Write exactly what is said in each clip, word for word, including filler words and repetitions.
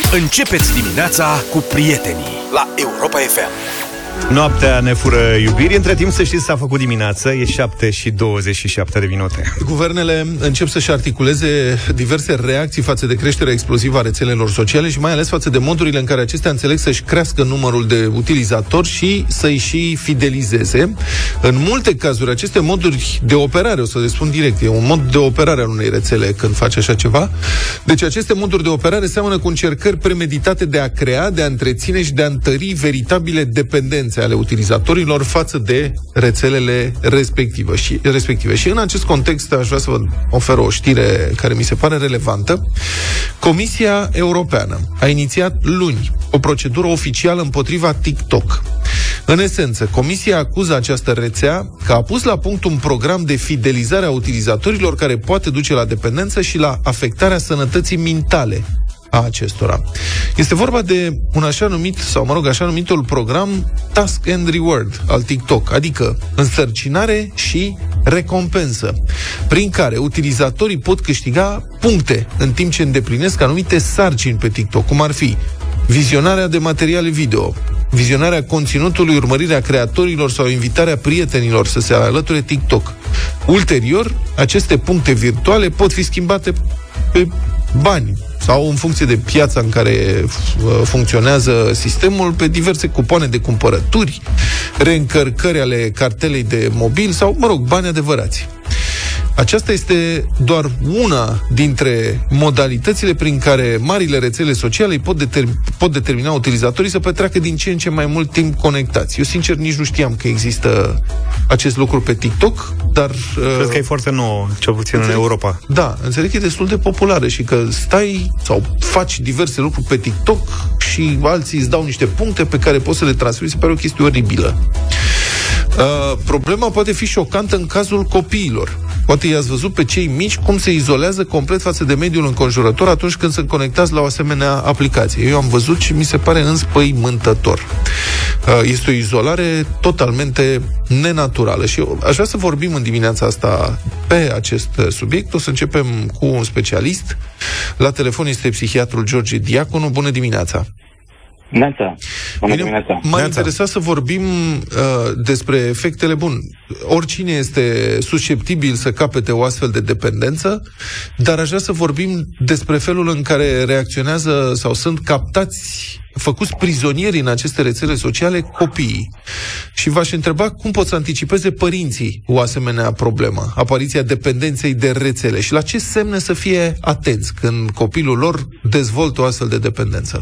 Începeți dimineața cu prietenii la Europa F M. Noaptea ne fură iubiri. Între timp, să știți, s-a făcut dimineață. E șapte și douăzeci și șapte de minute. Guvernele încep să-și articuleze diverse reacții față de creșterea explozivă a rețelelor sociale și mai ales față de modurile în care acestea înțeleg să-și crească numărul de utilizatori și să-i și fidelizeze. În multe cazuri, aceste moduri de operare, o să le spun direct, e un mod de operare al unei rețele când faci așa ceva. Deci aceste moduri de operare seamănă cu încercări premeditate de a crea, de a întreține și de a întări veritabile dependențe ale utilizatorilor față de rețelele respective. Și, respective. Și în acest context aș vrea să vă ofer o știre care mi se pare relevantă. Comisia Europeană a inițiat luni o procedură oficială împotriva TikTok. În esență, Comisia acuză această rețea că a pus la punct un program de fidelizare a utilizatorilor care poate duce la dependență și la afectarea sănătății mentale a acestora. Este vorba de un așa numit, sau mă rog, așa numitul program Task and Reward al TikTok, adică însărcinare și recompensă, prin care utilizatorii pot câștiga puncte în timp ce îndeplinesc anumite sarcini pe TikTok, cum ar fi vizionarea de materiale video, vizionarea conținutului, urmărirea creatorilor sau invitarea prietenilor să se alăture TikTok. Ulterior, aceste puncte virtuale pot fi schimbate pe bani sau în funcție de piața în care funcționează sistemul, pe diverse cupoane de cumpărături, reîncărcări ale cartelei de mobil sau, mă rog, bani adevărați. Aceasta este doar una dintre modalitățile prin care marile rețele sociale pot, determ- pot determina utilizatorii să petreacă din ce în ce mai mult timp conectați. Eu, sincer, nici nu știam că există acest lucru pe TikTok, dar... Cred uh, că e foarte nou, cel puțin înțeleg, în Europa. Da, înțeleg că e destul de populară și că stai sau faci diverse lucruri pe TikTok și alții îți dau niște puncte pe care poți să le transferi. Se pare o chestie oribilă. Uh, problema poate fi șocantă în cazul copiilor. Poate i-ați văzut pe cei mici cum se izolează complet față de mediul înconjurător atunci când sunt conectați la o asemenea aplicație. Eu am văzut și mi se pare înspăimântător. Uh, este o izolare totalmente nenaturală și eu aș vrea să vorbim în dimineața asta pe acest subiect. O să începem cu un specialist. La telefon este psihiatrul George Diaconu. Bună dimineața! Neața. Bună dimineața. M-a interesat să vorbim uh, despre efectele bune. Oricine este susceptibil să capete o astfel de dependență, dar aș vrea să vorbim despre felul în care reacționează sau sunt captați, făcuți prizonieri în aceste rețele sociale copiii. Și v-aș întreba cum pot să anticipeze părinții o asemenea problemă, apariția dependenței de rețele și la ce semne să fie atenți când copilul lor dezvoltă o astfel de dependență.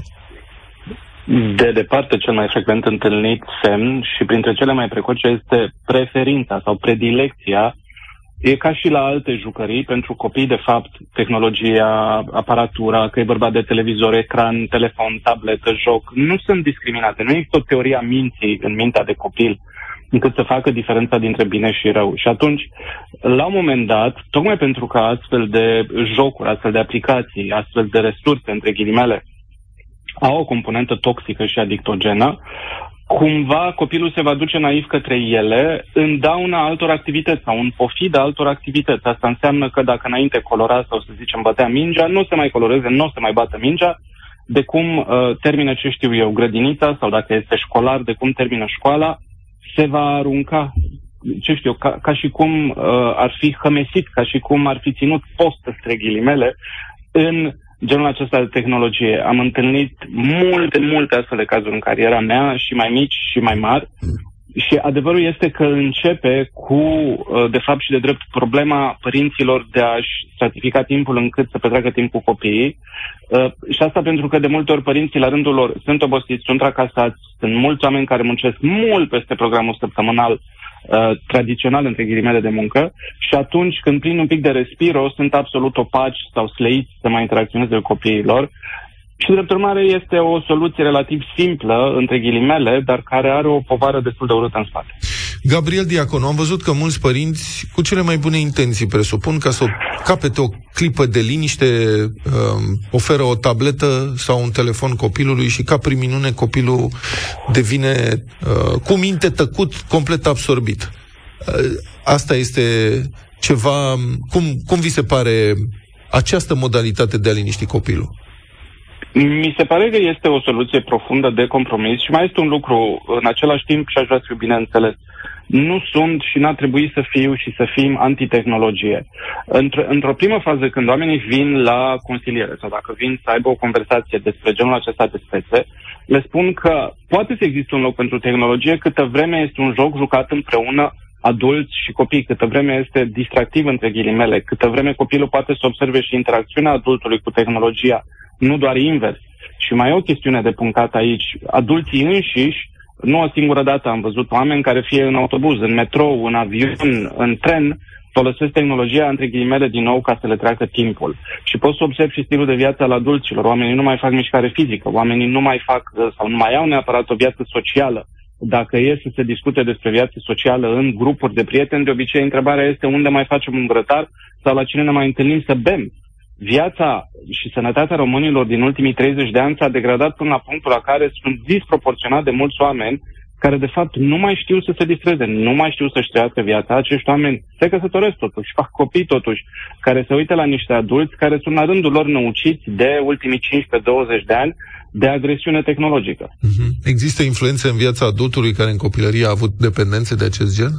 De departe, cel mai frecvent întâlnit semn și printre cele mai precoce este preferința sau predilecția. E ca și la alte jucării, pentru copii, de fapt, tehnologia, aparatura, că e vorba de televizor, ecran, telefon, tabletă, joc, nu sunt discriminate. Nu există o teorie a minții în mintea de copil încât să facă diferența dintre bine și rău. Și atunci, la un moment dat, tocmai pentru că astfel de jocuri, astfel de aplicații, astfel de resurse, între ghilimele, au o componentă toxică și adictogenă, cumva copilul se va duce naiv către ele în dauna altor activități sau în pofida altor activități. Asta înseamnă că dacă înainte colora sau, să zicem, bătea mingea, nu o să mai coloreze, nu o să mai bată mingea, de cum uh, termină, ce știu eu, grădinița, sau dacă este școlar, de cum termină școala, se va arunca, ce știu eu, ca, ca și cum uh, ar fi hămesit, ca și cum ar fi ținut post, între ghilimele, în genul acesta de tehnologie. Am întâlnit multe, multe astfel de cazuri în cariera mea, și mai mici și mai mari. Și adevărul este că începe cu, de fapt și de drept, problema părinților de a-și stratifica timpul încât să petreacă timp cu copiii. Și asta pentru că de multe ori părinții la rândul lor sunt obosiți, sunt tracasați, sunt mulți oameni care muncesc mult peste programul săptămânal Uh, tradițional, între ghilimele, de muncă, și atunci când prind un pic de respiro, sunt absolut opaci sau sleiți să mai interacționeze cu copiilor. Și, drept urmare, este o soluție relativ simplă, între ghilimele, dar care are o povară destul de urâtă în spate. Gabriel Diaconu, am văzut că mulți părinți, cu cele mai bune intenții, presupun, ca să capete o clipă de liniște, um, oferă o tabletă sau un telefon copilului și, ca prin minune, copilul devine uh, cu minte tăcut, complet absorbit. Uh, asta este ceva... Cum, cum vi se pare această modalitate de a liniști copilul? Mi se pare că este o soluție profundă de compromis și mai este un lucru, în același timp, și aș vrea să fiu bine înțeles. Nu sunt și n-ar trebui să fiu și să fim antitehnologie. Într- într-o primă fază, când oamenii vin la consiliere sau dacă vin să aibă o conversație despre genul acesta de spețe, le spun că poate să existe un loc pentru tehnologie câtă vreme este un joc jucat împreună adulți și copii, câtă vreme este distractiv între ghilimele, câtă vreme copilul poate să observe și interacțiunea adultului cu tehnologia, nu doar invers. Și mai e o chestiune de punctat aici. Adulții înșiși, nu o singură dată am văzut oameni care fie în autobuz, în metrou, în avion, în tren, folosesc tehnologia, între ghilimele, din nou, ca să le treacă timpul. Și poți să observi și stilul de viață al adulților. Oamenii nu mai fac mișcare fizică, oamenii nu mai fac sau nu mai au neapărat o viață socială. Dacă e să se discute despre viață socială în grupuri de prieteni, de obicei întrebarea este unde mai facem un grătar sau la cine ne mai întâlnim să bem. Viața și sănătatea românilor din ultimii treizeci de ani s-a degradat până la punctul la care sunt disproporționat de mulți oameni care de fapt nu mai știu să se distreze, nu mai știu să-și trăiască viața. Acești oameni se căsătoresc totuși, fac copii totuși, care se uită la niște adulți care sunt la rândul lor năuciți de ultimii cincisprezece douăzeci de ani de agresiune tehnologică. Mm-hmm. Există influențe în viața adultului care în copilărie a avut dependențe de acest gen?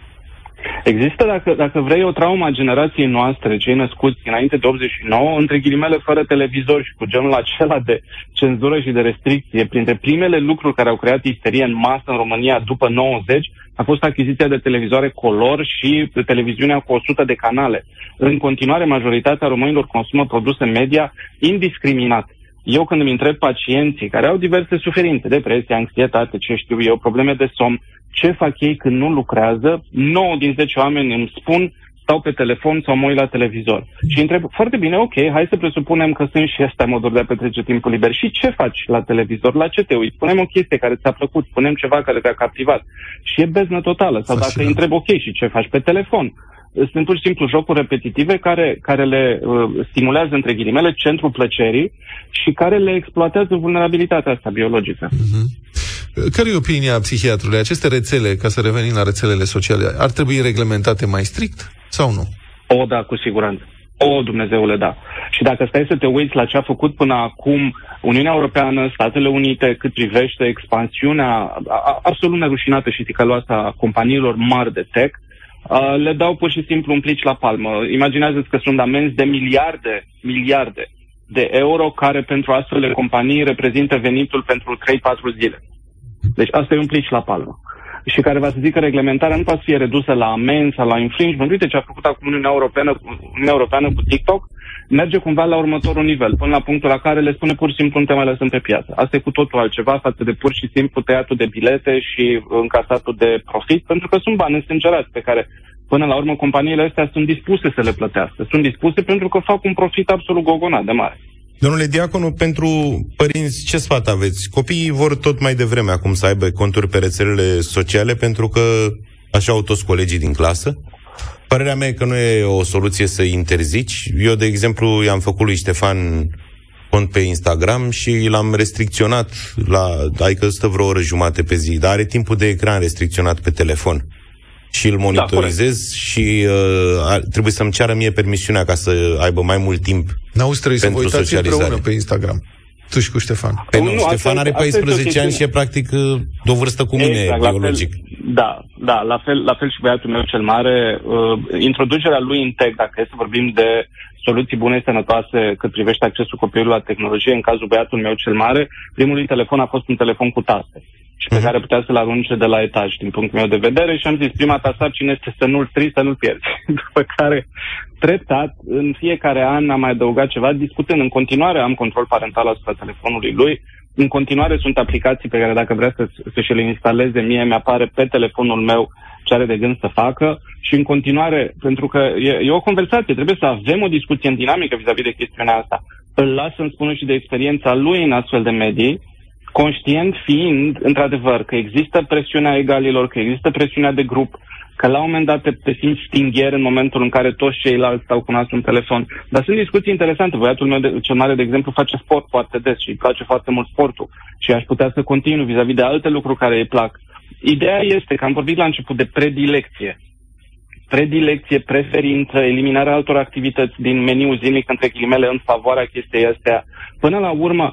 Există, dacă, dacă vrei, o traumă a generației noastre, cei născuți înainte de optzeci și nouă, între ghilimele, fără televizor și cu genul acela de cenzură și de restricție. Printre primele lucruri care au creat isterie în masă în România după nouăzeci a fost achiziția de televizoare color și de televiziunea cu o sută de canale. În continuare, majoritatea românilor consumă produse media indiscriminat. Eu când îmi întreb pacienții care au diverse suferințe, depresie, anxietate, ce știu eu, probleme de somn, ce fac ei când nu lucrează, nouă din zece oameni îmi spun stau pe telefon sau mă uit la televizor. Și întreb, foarte bine, ok, hai să presupunem că sunt și astea moduri de a petrece timpul liber. Și ce faci la televizor? La ce te uiți? Punem o chestie care ți-a plăcut, punem ceva care te-a captivat. Și e beznă totală. Sau dacă îi întreb, ok, și ce faci pe telefon? Sunt pur și simplu jocuri repetitive care, care le uh, stimulează, între ghilimele, centrul plăcerii și care le exploatează vulnerabilitatea asta biologică. Uh-huh. Care e opinia psihiatrului? Aceste rețele, ca să revenim la rețelele sociale, ar trebui reglementate mai strict sau nu? O, da, cu siguranță. O, Dumnezeule, da. Și dacă stai să te uiți la ce a făcut până acum Uniunea Europeană, Statele Unite, cât privește expansiunea absolut nerușinată și ticăloasă a companiilor mari de tech, Uh, le dau pur și simplu un plici la palmă. Imaginează-ți că sunt amenzi de miliarde, miliarde de euro care pentru astfel de companii reprezintă venitul pentru trei patru zile. Deci asta e un plici la palmă. Și care va să zică reglementarea nu poate să fie redusă la amenzi sau la infringement. Uite ce a făcut acum Uniunea Europeană, Uniunea Europeană cu TikTok, merge cumva la următorul nivel, până la punctul la care le spune pur și simplu nu te mai lăsăm pe piață. Asta e cu totul altceva față de pur și simplu tăiatul de bilete și încasatul de profit, pentru că sunt bani însângerați pe care până la urmă companiile astea sunt dispuse să le plătească. Sunt dispuse pentru că fac un profit absolut gogonat de mare. Domnule Diaconu, pentru părinți, ce sfat aveți? Copiii vor tot mai devreme acum să aibă conturi pe rețelele sociale pentru că așa au toți colegii din clasă. Părerea mea e că nu e o soluție să interzici. Eu, de exemplu, i-am făcut lui Ștefan cont pe Instagram și l-am restricționat, la, adică stă vreo oră jumate pe zi, dar are timpul de ecran restricționat pe telefon. Și îl monitorizez da, și uh, trebuie să-mi ceară mie permisiunea ca să aibă mai mult timp N-auzi, trebuie pentru să vă uitați împreună pe Instagram. Tu și cu Ștefan. Păi nu, nu, Ștefan are paisprezece ani și e practic de o vârstă cu mine, exact, biologic. La fel, da, da, la fel, la fel și băiatul meu cel mare. Uh, introducerea lui în tech, dacă e să vorbim de soluții bune, sănătoase cât privește accesul copilului la tehnologie, în cazul băiatul meu cel mare, primul lui telefon a fost un telefon cu taste și pe uh-huh. care putea să-l arunce de la etaj, din punctul meu de vedere, și am zis, prima ta sarcină este să nu-l strici, să nu-l pierzi. După care, treptat, în fiecare an am mai adăugat ceva, discutând. În continuare am control parental asupra telefonului lui, în continuare sunt aplicații pe care dacă vrea să, să-și le instaleze mie, mi-apare pe telefonul meu ce are de gând să facă și în continuare, pentru că e, e o conversație, trebuie să avem o discuție în dinamică vis-a-vis de chestiunea asta. Îl las să-mi spună și de experiența lui în astfel de medii, conștient fiind, într-adevăr, că există presiunea egalilor, că există presiunea de grup, că la un moment dat te, te simți stingher în momentul în care toți ceilalți stau cu nasul în telefon. Dar sunt discuții interesante. Băiatul meu de, cel mare, de exemplu, face sport foarte des și îi place foarte mult sportul și aș putea să continui vis-a-vis de alte lucruri care îi plac. Ideea este că am vorbit la început de predilecție. Predilecție, preferință, eliminarea altor activități din meniul zilnic, între ghilimele, în favoarea chestiei astea. Până la urmă,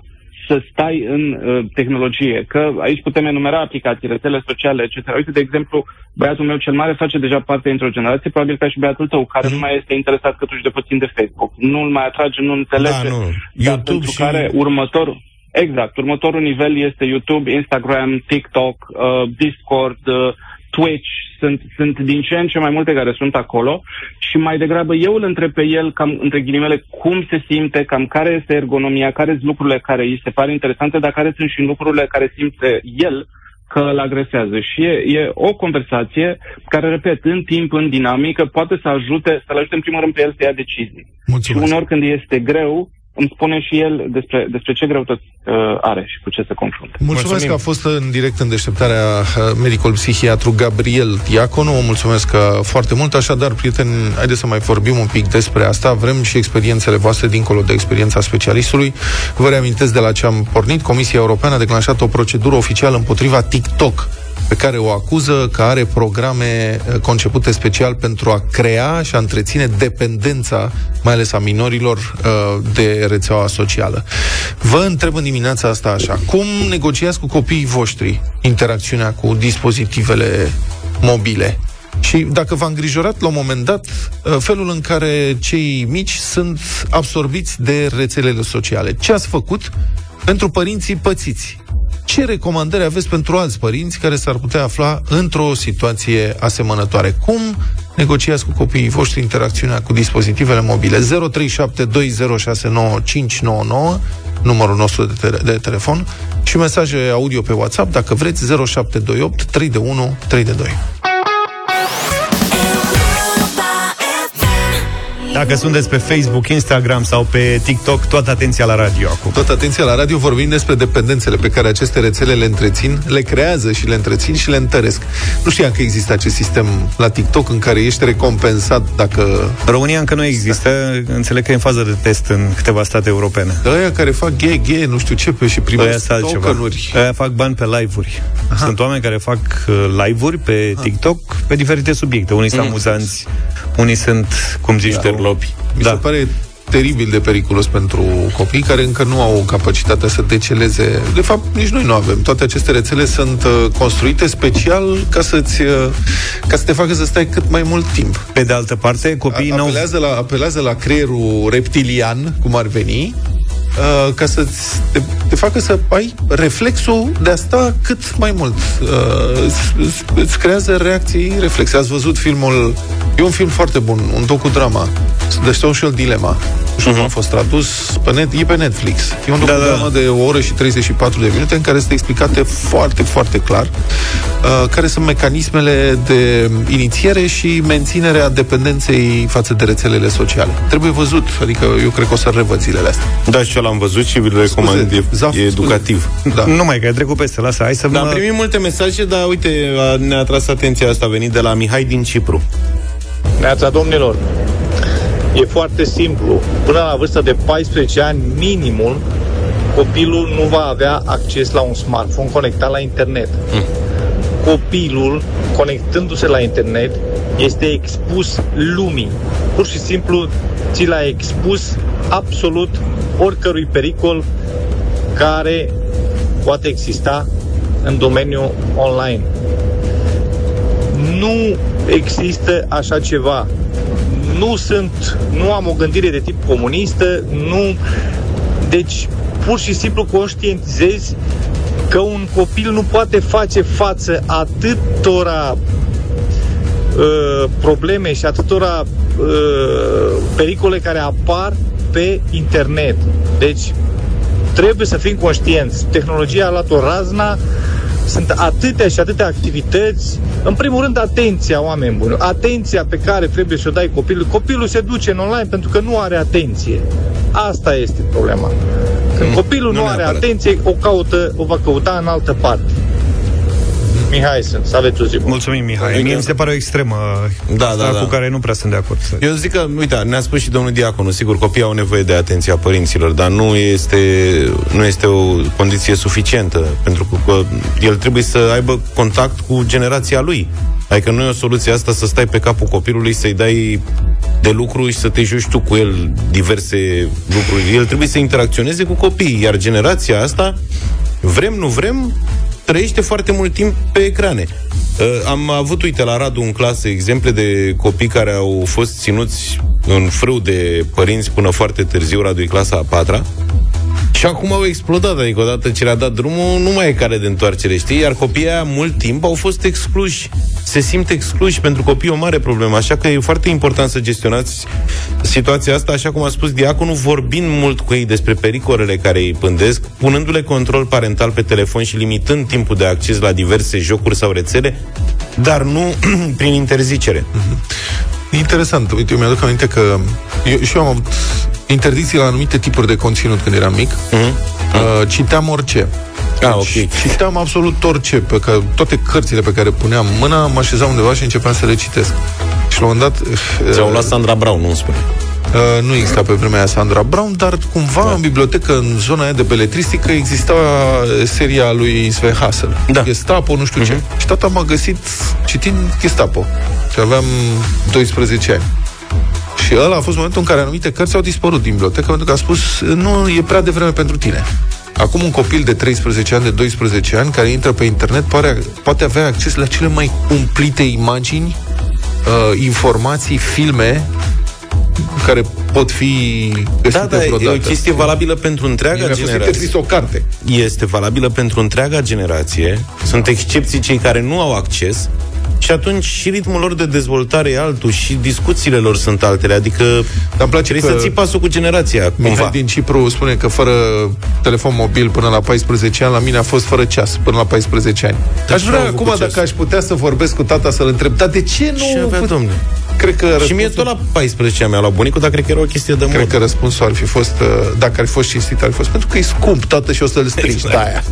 să stai în uh, tehnologie. Că aici putem enumera aplicații, rețele sociale, et cetera. Uite, de exemplu, băiatul meu cel mare face deja parte dintr-o generație, probabil ca și băiatul tău, care mm. nu mai este interesat câtuși de puțin de Facebook. Nu-l mai atrage, nu înțelege. Da, nu. Dar YouTube pentru și... care următorul, exact, următorul nivel este YouTube, Instagram, TikTok, uh, Discord, uh, Twitch, sunt, sunt din ce în ce mai multe care sunt acolo și mai degrabă eu îl întreb pe el, cam între ghilimele, cum se simte, cam care este ergonomia, care sunt lucrurile care îi se pare interesante, dar care sunt și lucrurile care simte el că îl agresează. Și e, e o conversație care, repet, în timp, în dinamică, poate să ajute, să-l ajute în primul rând pe el să ia decizii. Mulțumesc. Și uneori când este greu, îmi spune și el despre, despre ce greutăți uh, are și cu ce se confruntă. Mulțumesc Mulțumim. că a fost în direct în deșteptarea medicul psihiatru Gabriel Diaconu. O mulțumesc foarte mult. Așadar, prieteni, haideți să mai vorbim un pic despre asta. Vrem și experiențele voastre dincolo de experiența specialistului. Vă reamintesc de la ce am pornit. Comisia Europeană a declanșat o procedură oficială împotriva TikTok, pe care o acuză că are programe concepute special pentru a crea și a întreține dependența, mai ales a minorilor, de rețeaua socială. Vă întreb în dimineața asta așa, cum negociați cu copiii voștri interacțiunea cu dispozitivele mobile? Și dacă v-a îngrijorat la un moment dat felul în care cei mici sunt absorbiți de rețelele sociale. Ce ați făcut pentru părinții pățiți? Ce recomandări aveți pentru alți părinți care s-ar putea afla într-o situație asemănătoare? Cum negociați cu copiii voștri interacțiunea cu dispozitivele mobile? zero trei șapte doi zero șase nouă cinci nouă nouă, numărul nostru de, te- de telefon, și mesaje audio pe WhatsApp, dacă vreți, zero șapte doi opt trei unu trei doi. Dacă sunteți pe Facebook, Instagram sau pe TikTok, toată atenția la radio acum. Toată atenția la radio, vorbim despre dependențele pe care aceste rețele le întrețin, le creează și le întrețin și le întăresc. Nu știam că există acest sistem la TikTok în care ești recompensat dacă... România încă nu există, înțeleg că e în fază de test în câteva state europene. Ăia care fac G G, nu știu ce, pe și primesc tokenuri. Ăia fac bani pe live-uri. Aha. Sunt oameni care fac live-uri pe TikTok pe diferite subiecte. Unii sunt mm. amuzanți, unii sunt, cum zici, da, lopi. Mi da. se pare teribil de periculos pentru copii care încă nu au capacitatea să deceleze. De fapt, nici noi nu avem. Toate aceste rețele sunt uh, construite special ca să-ți, uh, ca să te facă să stai cât mai mult timp. Pe de altă parte, copiii nu apelează la, apelează la creierul reptilian, cum ar veni, Uh, ca să te, te facă să ai reflexul de a sta cât mai mult. Uh, îți, îți creează reacții reflexe. Ați văzut filmul... E un film foarte bun, un docudrama, The Social Dilemma. Nu știu uh-huh. cum a fost tradus pe net, e pe Netflix. E un docudrama da, da. de o oră și treizeci și patru de minute în care sunt explicate foarte, foarte clar uh, care sunt mecanismele de inițiere și menținerea dependenței față de rețelele sociale. Trebuie văzut, adică eu cred că o să revăd zilele astea. Da, și eu l-am văzut și vi-l recomand, e, Zaf, e educativ. Da. Nu mai că ai trecut peste, lasă, hai să... Dar mă... am primit multe mesaje, dar uite, ne-a atras atenția asta, a venit de la Mihai din Cipru. Neața, domnilor, e foarte simplu. Până la vârsta de paisprezece ani, minimul, copilul nu va avea acces la un smartphone conectat la internet. Mm. Copilul, conectându-se la internet, este expus lumii. Pur și simplu, ți l-a expus absolut oricărui pericol care poate exista în domeniul online. Nu există așa ceva. Nu sunt, nu am o gândire de tip comunistă, nu... Deci, pur și simplu conștientizezi că un copil nu poate face față atâtora uh, probleme și atâtora uh, pericole care apar pe internet. Deci, trebuie să fim conștienți. Tehnologia a luat o razna, sunt atâtea și atâtea activități. În primul rând, atenția, oameni buni. Atenția pe care trebuie să o dai copilului. Copilul se duce în online pentru că nu are atenție. Asta este problema. Când copilul nu, nu are atenție, o caută, o va căuta în altă parte. Mihai sunt, să aveți o zi bună. Mulțumim, Mihai. Mie mi se pare o extremă da, da, da. cu care nu prea sunt de acord. Eu zic că, uite, ne-a spus și domnul Diaconu, sigur, copiii au nevoie de atenția părinților, dar nu este, nu este o condiție suficientă, pentru că el trebuie să aibă contact cu generația lui. Adică nu e o soluție asta să stai pe capul copilului, să-i dai de lucru și să te joci tu cu el diverse lucruri. El trebuie să interacționeze cu copiii, iar generația asta, vrem, nu vrem, trăiește foarte mult timp pe ecrane. Uh, am avut, uite, la Radu în clasă exemple de copii care au fost ținuți în frâu de părinți până foarte târziu. Radu e clasa a patra. Și acum au explodat, adică odată ce le-a dat drumul, nu mai e cale de întoarcere, știi? Iar copiii aia mult timp au fost excluși. Se simt excluși, pentru copii o mare problemă. Așa că e foarte important să gestionați situația asta, așa cum a spus Diaconul, vorbind mult cu ei despre pericolele care îi pândesc, punându-le control parental pe telefon și limitând timpul de acces la diverse jocuri sau rețele, dar nu prin interzicere. Mm-hmm. Interesant. Uite, eu mi-aduc aminte că eu, și eu am avut interdicții la anumite tipuri de conținut când eram mic. Mm-hmm. Uh, citeam orice. Ah, ok. Citeam absolut orice, pe că toate cărțile pe care puneam mâna, mă așezam undeva și începeam să le citesc. Și la un moment dat... Ți-au luat Sandra Brown, nu-mi spune. Uh, nu exista pe vremea aia Sandra Brown, dar cumva da. În bibliotecă, în zona aia de beletristică, exista seria lui Sven Hassel. Da. Gestapo, nu știu uh-huh. ce. Și tata m-a găsit citind Gestapo. Și aveam doisprezece ani. Și ăla a fost momentul în care anumite cărți au dispărut din bibliotecă, pentru că a spus, nu, e prea devreme pentru tine. Acum un copil de treisprezece ani, de doisprezece ani, care intră pe internet, poate, poate avea acces la cele mai cumplite imagini, uh, informații, filme, care pot fi găsite da, da, vreodată. E o chestie valabilă pentru întreaga Mi-a generație. fost interzis o carte. Este valabilă pentru întreaga generație. Sunt excepții cei care nu au acces. Și atunci și ritmul lor de dezvoltare e altul și discuțiile lor sunt altele. Adică dar place trebuie să ții pasul cu generația. Mihai cumva. din Cipru spune că fără telefon mobil până la paisprezece ani, la mine a fost fără ceas până la paisprezece ani. De aș vrea acum, dacă aș putea să vorbesc cu tata, să-l întreb, dar de ce nu... Și avea, domne. Cred că răspunsul... Și mie tot la paisprezece ani mi-a luat bunicul, dar cred că era o chestie de mod. Cred că răspunsul ar fi fost, dacă ar fi fost cinstit, ar fi fost pentru că e scump, tată, și o să-l strici, exact. De aia.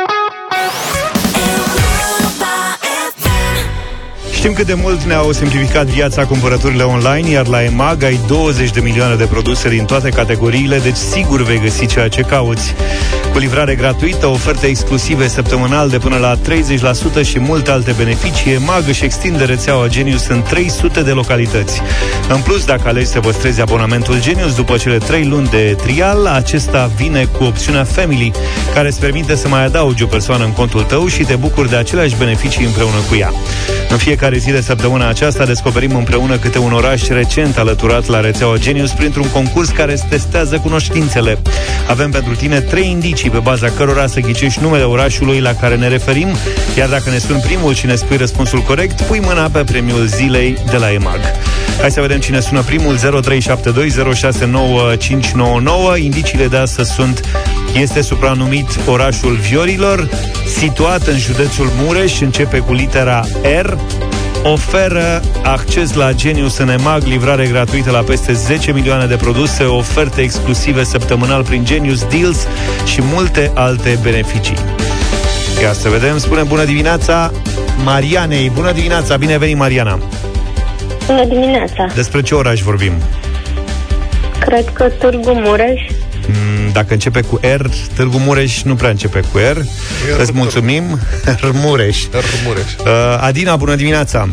Știm cât de mult ne-au simplificat viața cumpărăturile online, iar la EMAG ai douăzeci de milioane de produse din toate categoriile, deci sigur vei găsi ceea ce cauți. Cu livrare gratuită, oferte exclusive săptămânal de până la treizeci la sută și multe alte beneficii, EMAG își extinde rețeaua Genius în trei sute de localități. În plus, dacă alegi să păstrezi abonamentul Genius după cele trei luni de trial, acesta vine cu opțiunea Family, care îți permite să mai adaugi o persoană în contul tău și te bucuri de aceleași beneficii împreună cu ea. În fiecare zi de săptămâna aceasta descoperim împreună câte un oraș recent alăturat la rețeaua Genius printr-un concurs care îți testează cunoștințele. Avem pentru tine trei indicii pe baza cărora să ghicești numele orașului la care ne referim, iar dacă ne suni primul și ne spui răspunsul corect, pui mâna pe premiul zilei de la EMAG. Hai să vedem cine sună primul. Zero trei șapte doi zero șase nouă cinci nouă nouă. Indiciile de astăzi sunt: este supranumit orașul Viorilor, situat în județul Mureș, începe cu litera R, oferă acces la Genius în EMAG, livrare gratuită la peste zece milioane de produse, oferte exclusive săptămânal prin Genius Deals și multe alte beneficii. Ia să vedem, spune bună dimineața Marianei. Bună dimineața, bine ai venit, Mariana. Bună dimineața. Despre ce oraș vorbim? Cred că Târgu Mureș. Dacă începe cu R, Târgu Mureș nu prea începe cu R. Îți mulțumim. Mureș. Mureș. Uh, Adina, bună dimineața.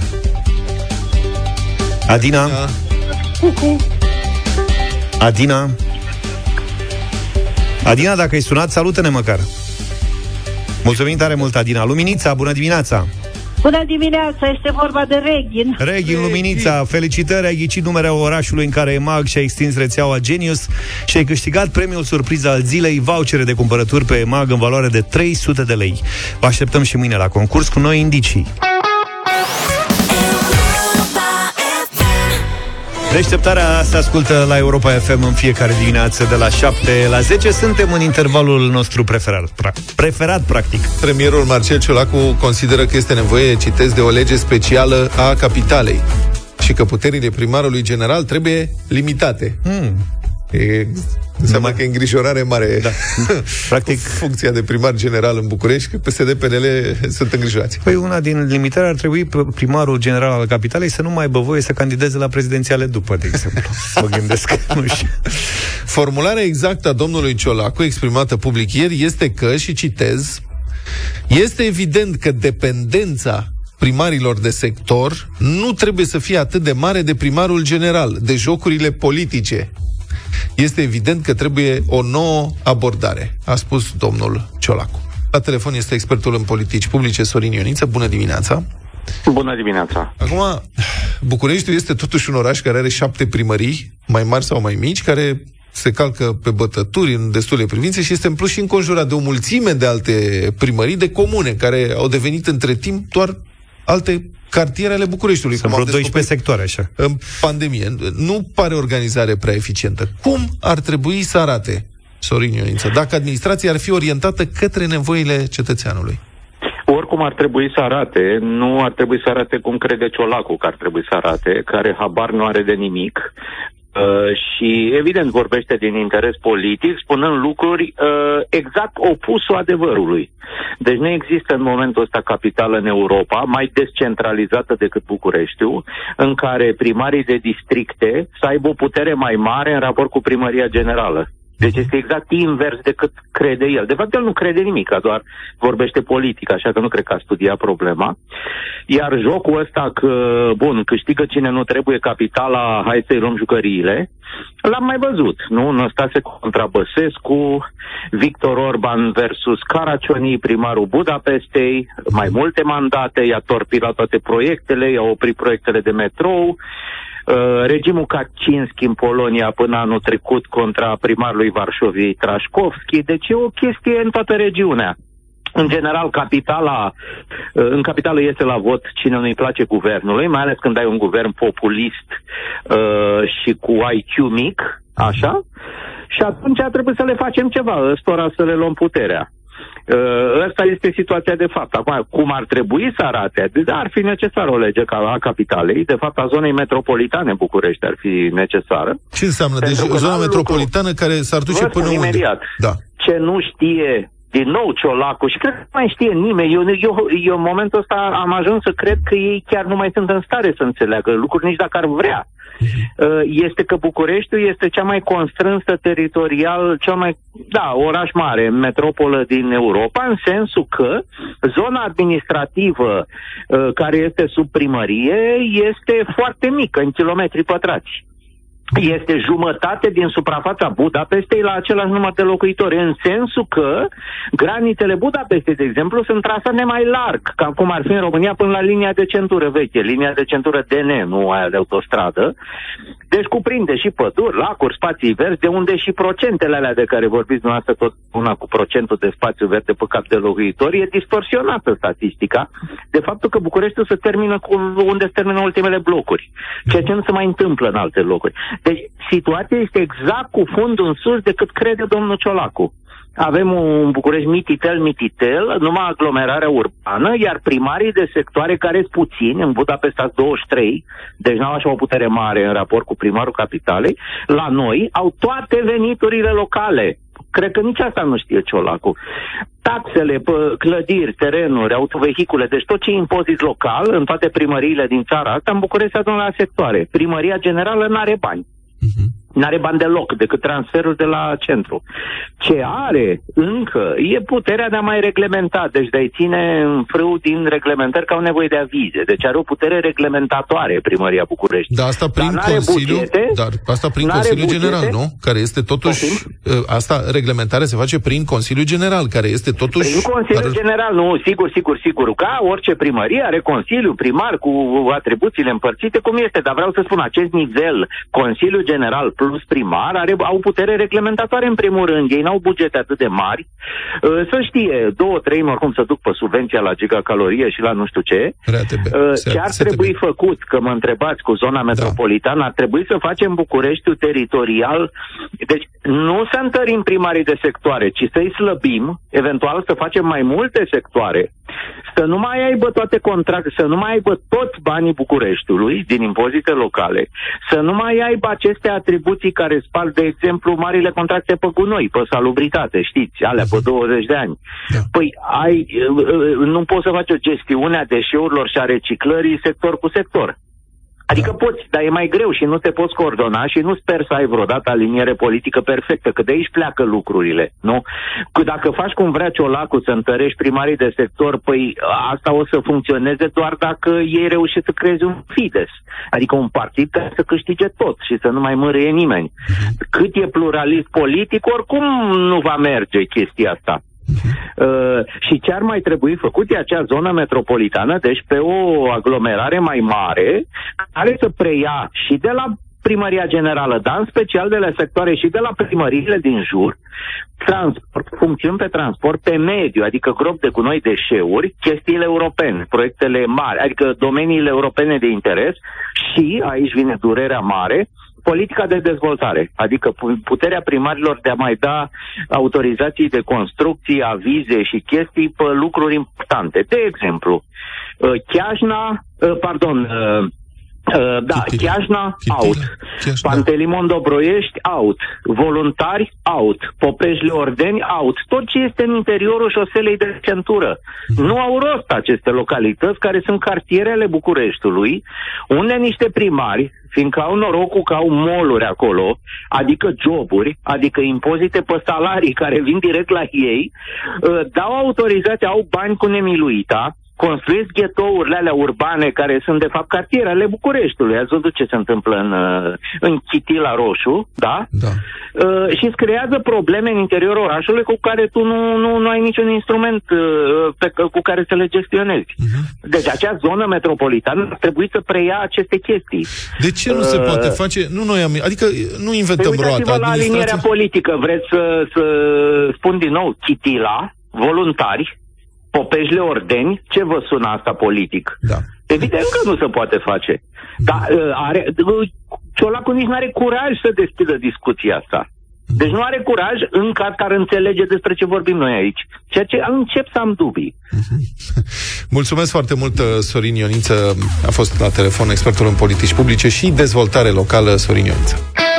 Adina. Adina. Adina, dacă ai sunat, salută-ne măcar. Mulțumim tare mult, Adina. Luminița, bună dimineața. Bună dimineața, este vorba de Reghin. Reghin, Luminița, felicitări, ai ghicit numele orașului în care EMAG și-a extins rețeaua Genius și ai câștigat premiul surpriză al zilei, vouchere de cumpărături pe EMAG în valoare de trei sute de lei. Vă așteptăm și mâine la concurs cu noi indicii. Deșteptarea se ascultă la Europa F M în fiecare dimineață de la șapte la zece. Suntem în intervalul nostru preferat, pra- preferat practic. Premierul Marcel Ciolacu consideră că este nevoie, citez, de o lege specială a capitalei și că puterile primarului general trebuie limitate. Hmm. E, înseamnă că e îngrijorare mare. Da. Practic, funcția de primar general în București, că P S D P N L sunt îngrijorați. Păi una din limitări ar trebui primarul general al capitalei să nu mai aibă voie să candideze la prezidențiale după, de exemplu. Mă gândesc, nu știu. Formularea exactă a domnului Ciolacu, exprimată public ieri, este că, și citez, este evident că dependența primarilor de sector nu trebuie să fie atât de mare de primarul general, de jocurile politice. Este evident că trebuie o nouă abordare, a spus domnul Ciolacu. La telefon este expertul în politici publice Sorin Ioniță. Bună dimineața! Bună dimineața! Acum, Bucureștiul este totuși un oraș care are șapte primării, mai mari sau mai mici, care se calcă pe bătături în destule privințe și este în plus și înconjurat de o mulțime de alte primării, de comune, care au devenit între timp doar alte cartiere ale Bucureștiului. Sunt vreo doisprezece sectoare, așa. În pandemie. Nu pare o organizare prea eficientă. Cum ar trebui să arate, Sorin Ioniță, dacă administrația ar fi orientată către nevoile cetățeanului? Oricum ar trebui să arate, nu ar trebui să arate cum crede Ciolacu că ar trebui să arate, care habar nu are de nimic. Uh, și evident vorbește din interes politic, spunând lucruri uh, exact opusul adevărului. Deci nu există în momentul ăsta capitală în Europa mai descentralizată decât Bucureștiul, în care primarii de districte să aibă o putere mai mare în raport cu primăria generală. Deci este exact invers decât crede el. De fapt, el nu crede nimic, doar vorbește politic, așa că nu cred că a studiat problema. Iar jocul ăsta că, bun, câștigă cine nu trebuie capitala, hai să-i luăm jucăriile, l-am mai văzut, nu? Năstase contra Băsescu, Victor Orban versus Caracioni, primarul Budapestei, mai multe mandate, i-a torpilat toate proiectele, i-a oprit proiectele de metrou. Uh, regimul Kaczynski în Polonia până anul trecut contra primarului Varșoviei Trașkovski, deci e o chestie în toată regiunea. În general, capitala, uh, în capitală iese la vot cine nu-i place guvernului, mai ales când ai un guvern populist uh, și cu I Q mic, așa, și atunci trebuie să le facem ceva, ăstora să le luăm puterea. Asta este situația de fapt. Acum, cum ar trebui să arate? Ar fi necesară o lege ca a capitalei. De fapt, a zonei metropolitane București ar fi necesară. Ce înseamnă? Deci o zonă metropolitană lucru, care s-ar duce până unde? Imediat. Da. Ce nu știe din nou Ciolacu și cred că nu mai știe nimeni. Eu, eu, eu în momentul ăsta am ajuns să cred că ei chiar nu mai sunt în stare să înțeleagă lucruri nici dacă ar vrea. Este că Bucureștiul este cea mai constrânsă teritorial, cea mai, da, oraș mare, metropolă din Europa, în sensul că zona administrativă care este sub primărie este foarte mică, în kilometri pătrați. Este jumătate din suprafața Budapestei la același număr de locuitori, în sensul că granițele Budapestei, de exemplu, sunt trasate mai larg, cam cum ar fi în România, până la linia de centură veche, linia de centură D N, nu aia de autostradă. Deci cuprinde și păduri, lacuri, spații verzi, de unde și procentele alea de care vorbiți dumneavoastră tot una cu procentul de spațiu verde pe cap de locuitori, e distorsionată statistica de faptul că Bucureștiul se termină cu unde se termină ultimele blocuri, ceea ce nu se mai întâmplă în alte locuri. Deci situația este exact cu fundul în sus decât crede domnul Ciolacu. Avem un București mititel, mititel, numai aglomerarea urbană, iar primarii de sectoare care sunt puțini, în Budapesta douăzeci și trei, deci n-au așa o putere mare în raport cu primarul capitalei, la noi au toate veniturile locale. Cred că nici asta nu știe Ciolacu. Taxele pe clădiri, terenuri, autovehicule, deci tot ce e impozit local în toate primăriile din țara asta, în București se adună la sectoare. Primăria generală n-are bani. Uh-huh. N-are bani deloc, decât transferul de la centru. Ce are încă e puterea de a mai reglementa, deci de a-i ține în frâu din reglementări că au nevoie de avize. Deci are o putere reglementatoare Primăria București. Dar asta prin dar Consiliu, bugete, dar asta prin Consiliul bugete, General, nu? Care este totuși asta reglementarea se face prin Consiliul General, care este totuși prin Consiliul ar... General, nu, sigur, sigur, sigur. Ca orice primărie are Consiliu primar cu atribuțiile împărțite cum este, dar vreau să spun acest nivel Consiliul General plus primar are, au putere reglementatoare în primul rând. Ei n-au bugete atât de mari. Să știe, două treimi oricum să duc pe subvenția la gigacalorie și la nu știu ce. Ce ar trebui făcut, că mă întrebați cu zona metropolitană, ar trebui să facem Bucureștiul teritorial. Deci nu să întărim primarii de sectoare, ci să-i slăbim, eventual să facem mai multe sectoare, să nu mai aibă toate contracte, să nu mai aibă toți banii Bucureștiului din impozite locale, să nu mai aibă aceste atribuții care spar, de exemplu, marile contracte pe gunoi, pe salubritate, știți, alea pe douăzeci de ani. Da. Păi ai, nu poți să faci o gestiune a deșeurilor și a reciclării sector cu sector. Adică poți, dar e mai greu și nu te poți coordona și nu sper să ai vreodată aliniere politică perfectă, că de aici pleacă lucrurile, nu? Că dacă faci cum vrea Ciolacu să întărești primarii de sector, păi asta o să funcționeze doar dacă ei reușesc să creeze un Fides, adică un partid care să câștige tot și să nu mai mărâie nimeni. Cât e pluralist politic, oricum nu va merge chestia asta. Uh, și ce ar mai trebui făcut e acea zonă metropolitană, deci pe o aglomerare mai mare, care să preia și de la Primăria Generală, dar în special de la sectoare și de la primăriile din jur, transport, funcțiuni pe transport, pe mediu, adică gropi de gunoi, deșeuri, chestiile europene, proiectele mari, adică domeniile europene de interes și, aici vine durerea mare, politica de dezvoltare, adică puterea primarilor de a mai da autorizații de construcții, avize și chestii pe lucruri importante. De exemplu, Chiajna, pardon, Uh, da, Chitila. Chiajna, Chitila. Out. Chiajna. Pantelimon Dobroiești, out. Voluntari, out. Popejle Ordeni, out. Tot ce este în interiorul șoselei de centură. Mm-hmm. Nu au rost aceste localități care sunt cartierele Bucureștiului, unde niște primari, fiindcă au norocul că au moluri acolo, adică joburi, adică impozite pe salarii care vin direct la ei, uh, dau autorizație, au bani cu nemiluita, construiesc ghetourile alea urbane care sunt de fapt cartierele Bucureștiului. Ați văzut ce se întâmplă în, în Chitila Roșu, da? Da. Uh, și îți creează probleme în interiorul orașului cu care tu nu, nu, nu ai niciun instrument uh, pe, cu care să le gestionezi. Uh-huh. Deci acea zonă metropolitană ar trebui să preia aceste chestii. De ce nu uh, se poate face? Nu noi am, adică nu inventăm roata. Uitați-vă la alinierea politică. Vreți să, să spun din nou Chitila, voluntari, Popejle Ordeni, ce vă sună asta politic? Da. Evident că nu se poate face. Dar are, Ciolacu nici nu are curaj să deschidă discuția asta. Deci nu are curaj în caz că ar înțelege despre ce vorbim noi aici. Ceea ce încep să am dubii. Mulțumesc foarte mult, Sorin Ioniță. A fost la telefon expertul în politici publice și dezvoltare locală, Sorin Ioniță.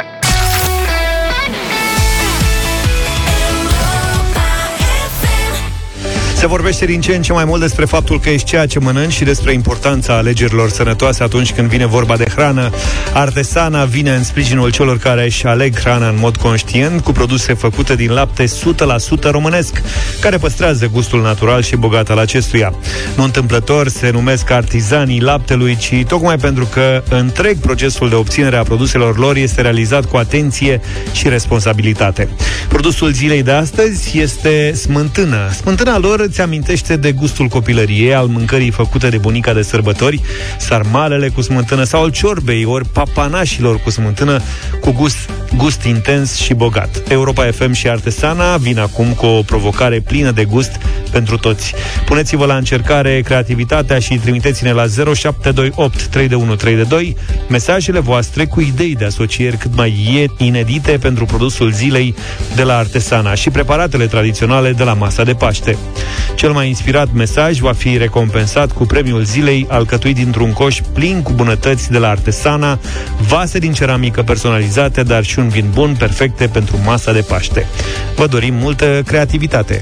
Se vorbește din ce în ce mai mult despre faptul că ești ceea ce mănânci și despre importanța alegerilor sănătoase atunci când vine vorba de hrană. Artesana vine în sprijinul celor care își aleg hrana în mod conștient, cu produse făcute din lapte o sută la sută românesc, care păstrează gustul natural și bogat al acestuia. Nu întâmplător se numesc artizanii laptelui, ci tocmai pentru că întreg procesul de obținere a produselor lor este realizat cu atenție și responsabilitate. Produsul zilei de astăzi este smântână. Smântâna lor îți amintește de gustul copilăriei, al mâncării făcute de bunica de sărbători, sarmalele cu smântână sau al ciorbei, ori papanașilor cu smântână, cu gust, gust intens și bogat. Europa F M și Artesana vin acum cu o provocare plină de gust pentru toți. Puneți-vă la încercare creativitatea și trimiteți-ne la zero șapte doi opt trei unu trei doi mesajele voastre cu idei de asocieri cât mai inedite pentru produsul zilei de la Artesana și preparatele tradiționale de la masa de Paște. Cel mai inspirat mesaj va fi recompensat cu premiul zilei, alcătuit dintr-un coș plin cu bunătăți de la Artesana, vase din ceramică personalizate, dar și un vin bun, perfecte pentru masa de Paște. Vă dorim multă creativitate!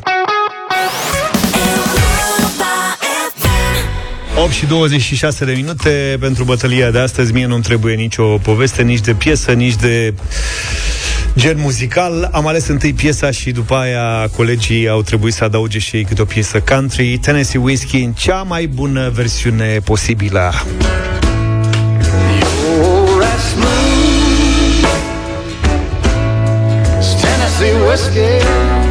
opt și douăzeci și șase de minute pentru bătălia de astăzi. Mie nu-mi trebuie nicio poveste, nici de piesă, nici de gen muzical. Am ales întâi piesa și după aia colegii au trebuit să adauge și ei câte o piesă country. Tennessee Whiskey în cea mai bună versiune posibilă. Tennessee Whiskey.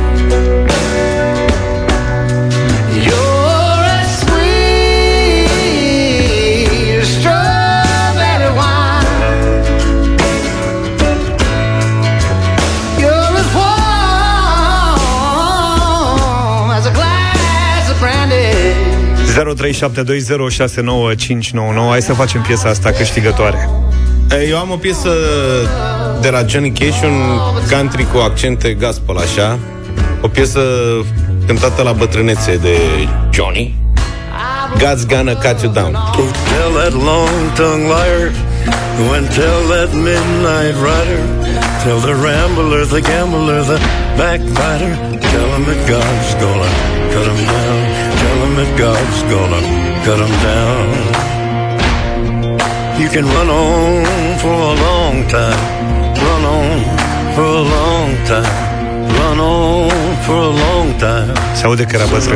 zero trei șapte doi zero șase nouă cinci nouă nouă. Hai să facem piesa asta câștigătoare. Eu am o piesă de la Johnny Cash, un country cu accente gospel, așa. O piesă cântată la bătrânețe de Johnny. God's gonna cut you down. Tell that long-tongued liar, go and tell that midnight rider, tell the rambler, the gambler, the backbiter, tell him that God's gonna cut him down. Tell him that God's gonna cut him down. You can run on for a long time, run on for a long time, run on for a long time. Se aude că era bătrân.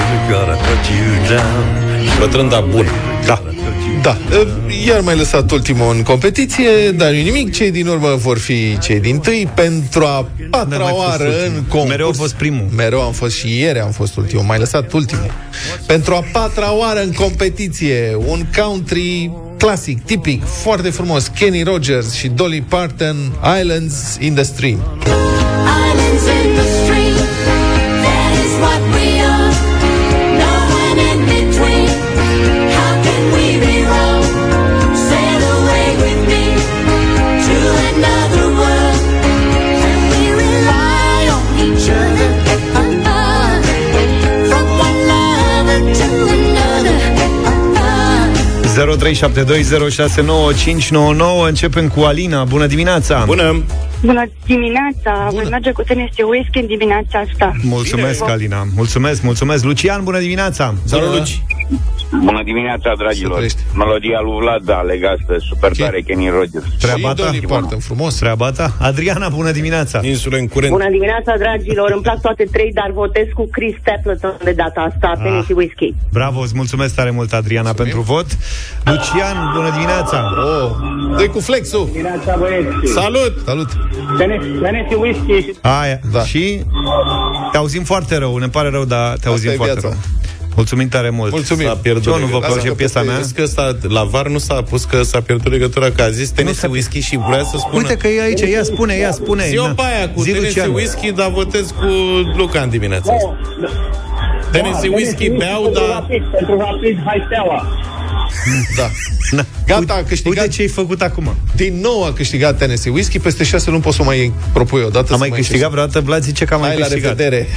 Bătrân, dar bun. Da. Da, iar mai lăsat ultimul în competiție, dar nu nimic, cei din urmă vor fi cei din tâi pentru a patra oară în concurs. Mereu a fost primul. Mereu am fost și ieri am fost ultimul, mai lăsat ultimul. Pentru a patra oară în competiție, un country clasic, tipic, foarte frumos, Kenny Rogers și Dolly Parton, Islands in the Stream. Islands in the stream, that is what we are. No one in between. How can we be wrong? Sail away with me to another world, and we rely on each other. Uh-uh. From one lover to another. Uh-uh. zero trei șapte doi zero șase nouă cinci nouă nouă. Începem cu Alina. Bună dimineața! Bună! Bună dimineața! Voi merge cu Tennessee Whiskey în dimineața asta. Mulțumesc, Bine. Alina. Mulțumesc, mulțumesc. Lucian, bună dimineața! Salut, Luci! Bună dimineața, dragilor! Melodia lui Vlad, da, legată, super okay. tare, Kenny Rogers. Treaba ta? Frumos. Treaba ta? Adriana, bună dimineața! Insule în curent. Bună dimineața, dragilor! Îmi plac toate trei, dar votez cu Chris Stapleton de data asta, ah. Tennessee Whiskey. Bravo, îți mulțumesc tare mult, Adriana, Mulțumim. pentru vot. Lucian, bună dimineața! Oh, dă-i cu flexul! Dimineața, băieți! Salut! Salut! Tennessee Whiskey. Aia, da. Și te auzim foarte rău, ne pare rău, dar te auzim foarte viața. rău. Mulțumim tare mult. Mulțumim. S-a pierdut. Eu nu vă place piesa mea. Că s-a, la V A R nu s-a pus că s-a pierdut legătura, că a zis Tennessee Whiskey și vrea să spună. Uite că e aici, ia spune, ia spune. Zi-o pe aia cu Tennessee Whiskey, dar votez cu Luca în dimineața asta. Tennessee Whiskey beau, dar... Pentru Rapid, hai Steaua. Da. Na. Gata, a câștigat. Uite ce ai făcut acum. Din nou a câștigat Tennessee Whiskey. Peste șase nu poți să mai propui o dată. A mai câștigat vreodată? Vlad zice că a mai hai, câștigat. La revedere.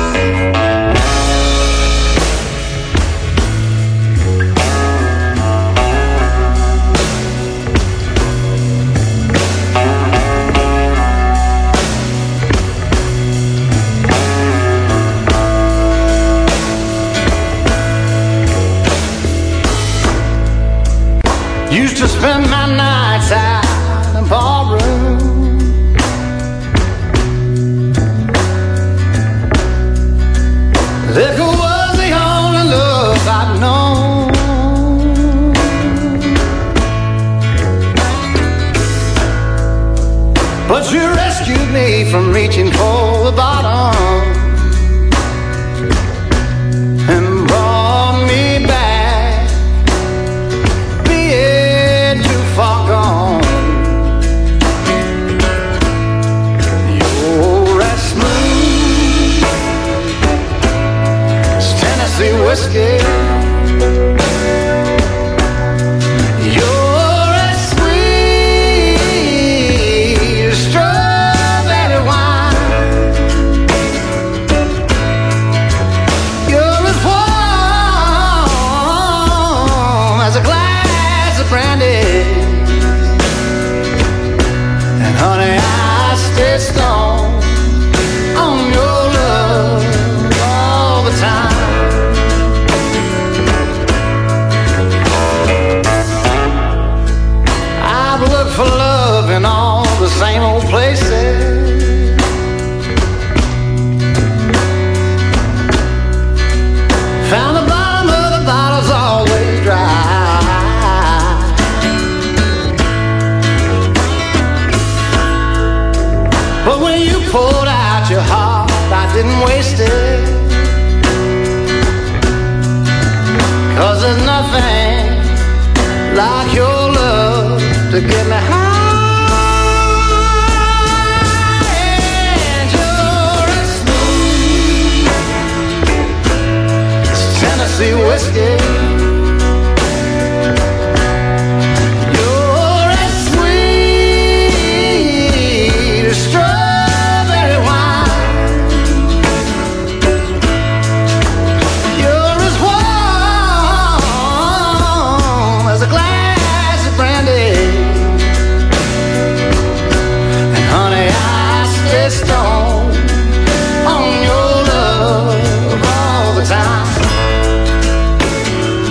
Used to spend my nights out in ballroom. Liquor was the only love I'd known. But you rescued me from reaching for the bottom and brought me back, being too far gone. You're as smooth as Tennessee whiskey. You're as sweet as strawberry wine. You're as warm as a glass of brandy. And honey, I stay strong on your love all the time. I've looked for love in all the same old places. Found the bottom of the bottle's always dry. But when you pulled out your heart, I didn't waste it. 'Cause there's nothing like your love to get me high. And you're as smooth as Tennessee whiskey. You're as sweet as strawberry wine. You're as warm as a glass of brandy. And honey, I stay strong on your love all the time.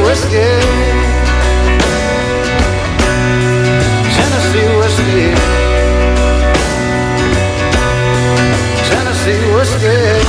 whiskey, Tennessee whiskey, Tennessee whiskey.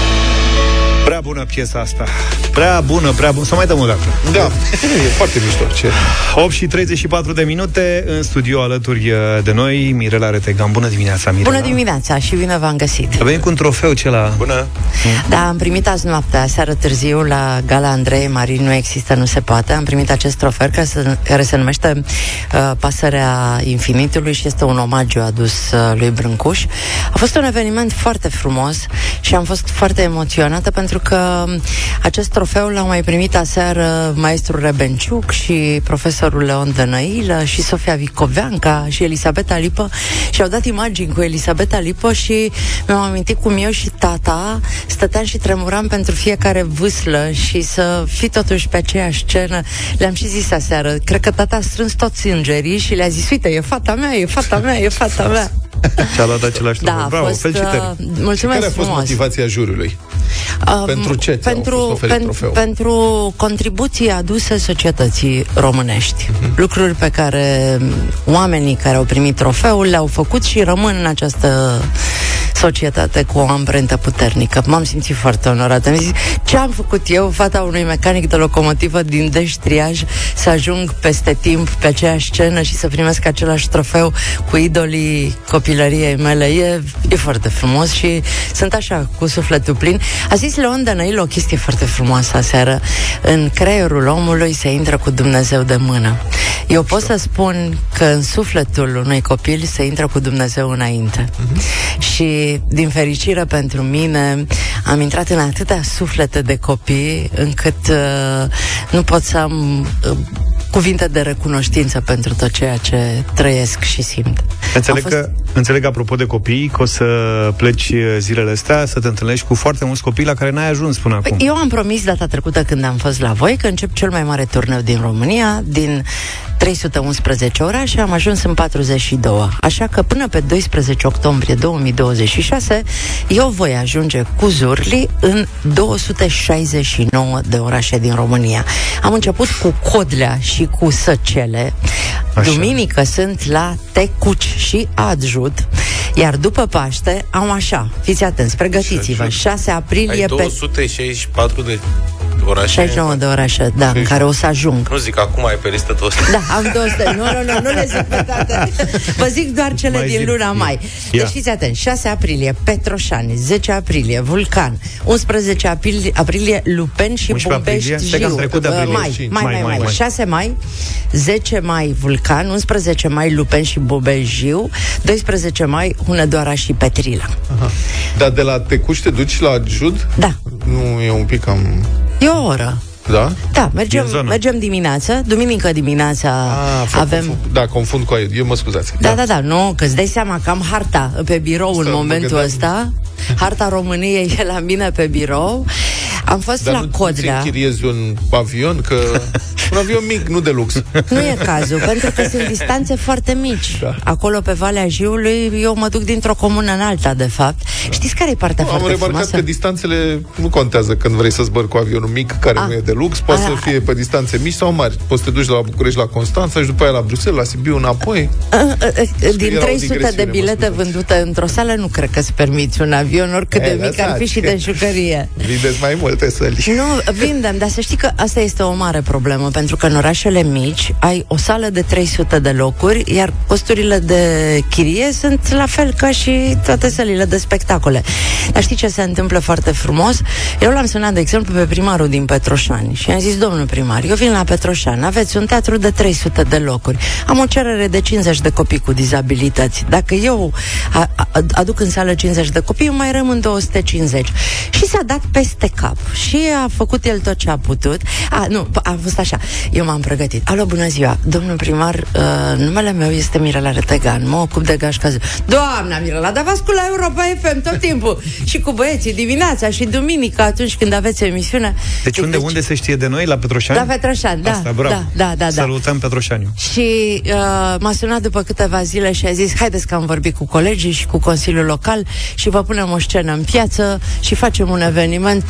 Prea bună piesa asta. Prea bună, prea bună. Să mai dăm o dată. Da, e foarte mișto. Ce? opt și treizeci și patru de minute. În studio alături de noi Mirela Retegan. Bună dimineața, Mirela. Bună dimineața și bine v-am găsit. A venit cu un trofeu cela. Bună. Da, am primit azi noaptea, seară târziu, la Gala Andrei Marin, nu există, nu se poate. Am primit acest trofeu care se, care se numește uh, Pasărea Infinitului și este un omagiu adus uh, lui Brâncuș. A fost un eveniment foarte frumos și am fost foarte emoționată pentru că acest trofeu l-au mai primit aseară maestrul Rebenciuc și profesorul Leon Dănăilă și Sofia Vicoveanca și Elisabeta Lipă și au dat imagini cu Elisabeta Lipă și mi-am amintit cum eu și tata stăteam și tremuram pentru fiecare vâslă și să fi totuși pe aceeași scenă. Le-am și zis aseară, cred că tata a strâns toți îngerii și le-a zis, uite, e fata mea, e fata mea, e fata mea. Și-a luat același trofeu. Da, Bravo, fost, felicitări. Uh, mulțumesc care a fost frumos. motivația juriului? Uh, pentru ce pentru, pen, pentru contribuții aduse societății românești. Uh-huh. Lucruri pe care oamenii care au primit trofeul le-au făcut și rămân în această societate cu o amprentă puternică. M-am simțit foarte onorată. Am zis, ce am făcut eu, fata unui mecanic de locomotivă din Deștriaj, să ajung peste timp pe aceeași scenă și să primesc același trofeu cu idolii copilăriei mele. E, e foarte frumos și sunt așa cu sufletul plin. A zis Leon Dănăil o chestie foarte frumoasă aseară. În creierul omului se intră cu Dumnezeu de mână. Eu pot să spun că în sufletul unui copil se intră cu Dumnezeu înainte. Uh-huh. Și din fericire pentru mine am intrat în atâtea suflete de copii încât uh, nu pot să am uh, cuvinte de recunoștință pentru tot ceea ce trăiesc și simt. Înțeleg, fost... că, înțeleg apropo de copii că o să pleci zilele astea să te întâlnești cu foarte mulți copii la care n-ai ajuns până acum. Eu am promis data trecută când am fost la voi că încep cel mai mare turneu din România, din trei sute unsprezece orașe, am ajuns în patruzeci și doi. Așa că până pe doisprezece octombrie două mii douăzeci și șase eu voi ajunge cu Zurli în două sute șaizeci și nouă de orașe din România. Am început cu Codlea și cu Săcele. Așa. Duminică sunt la Tecuci și Adjud. Iar după Paște am așa, fiți atenți, pregătiți-vă, șase aprilie. Ai două sute șaizeci și patru de orașe? șaizeci și nouă de orașe, da, în care o să ajung. Nu zic, acum ai pe listă două sute. Da, am două sute. Nu, nu, nu, nu le zic pe toate. Vă zic doar cele mai din zi. luna mai. Deci fiți atenți, șase aprilie Petroșani, zece aprilie Vulcan, unsprezece aprilie, aprilie Lupen și Bumbești Jiu. Mai, mai, mai, mai, mai. șase mai, zece mai Vulcan, unsprezece mai Lupen și Bumbești Jiu, doisprezece mai Hunedoara și Petrila. Aha. Dar de la Tecuci te duci la Adjud? Da. Nu e un pic cam... E o oră. Da? Da, mergem, mergem dimineața, duminică dimineața ah, avem... Confund, da, confund cu aia, eu mă scuzați. Da, da, da, da, nu, că îți dai seama că am harta pe birou Stă, în momentul ăsta. Harta României e la mine pe birou. Am fost Dar la nu Codlea. Dar nu închiriezi un avion, că... un avion mic, nu de lux. Nu e cazul, pentru că sunt distanțe foarte mici. Da. Acolo pe Valea Jiului eu mă duc dintr-o comună în alta, de fapt. Da. Știți care e partea nu, foarte frumoasă? Am remarcat că distanțele nu contează când vrei să zbori cu avionul mic, care A. nu e de lux. Poate A. să fie pe distanțe mici sau mari. Poți să te duci de la București la Constanța și după aia la Bruxelles, la Sibiu, înapoi. A, a, a, din trei sute de bilete vândute într-o sală, nu cred că îți permiți un avion, oricât de mic ar fi și de jucărie. Vindeți mai multe săli. Nu, vindem, dar să știi că asta este o mare problemă, pentru că în orașele mici ai o sală de trei sute de locuri, iar costurile de chirie sunt la fel ca și toate sălile de spectacole. Dar știi ce se întâmplă foarte frumos? Eu l-am sunat, de exemplu, pe primarul din Petroșani și am zis, domnul primar, eu vin la Petroșani, aveți un teatru de trei sute de locuri, am o cerere de cincizeci de copii cu dizabilități. Dacă eu a, a, aduc în sală cincizeci de copii, eu mai rămân două sute cincizeci. Și s-a dat peste cap și a făcut el tot ce a putut. A, nu, a fost așa. Eu m-am pregătit. Alo, bună ziua, domnul primar, uh, numele meu este Mirela Retegan, mă ocup de gașca. Doamna Mirela, dar vă ascult la Europa F M tot timpul și cu băieții dimineața și duminica atunci când aveți emisiune. Deci unde, deci... unde se știe de noi? La Petroșani? La Petroșani, da. Asta, bravo. Da, da, da, da. Salutăm Petroșaniu. Și uh, m-a sunat după câteva zile și a zis, haideți că am vorbit cu colegii și cu Consiliul Local și vă punem o scenă în piață și facem un eveniment pentru toată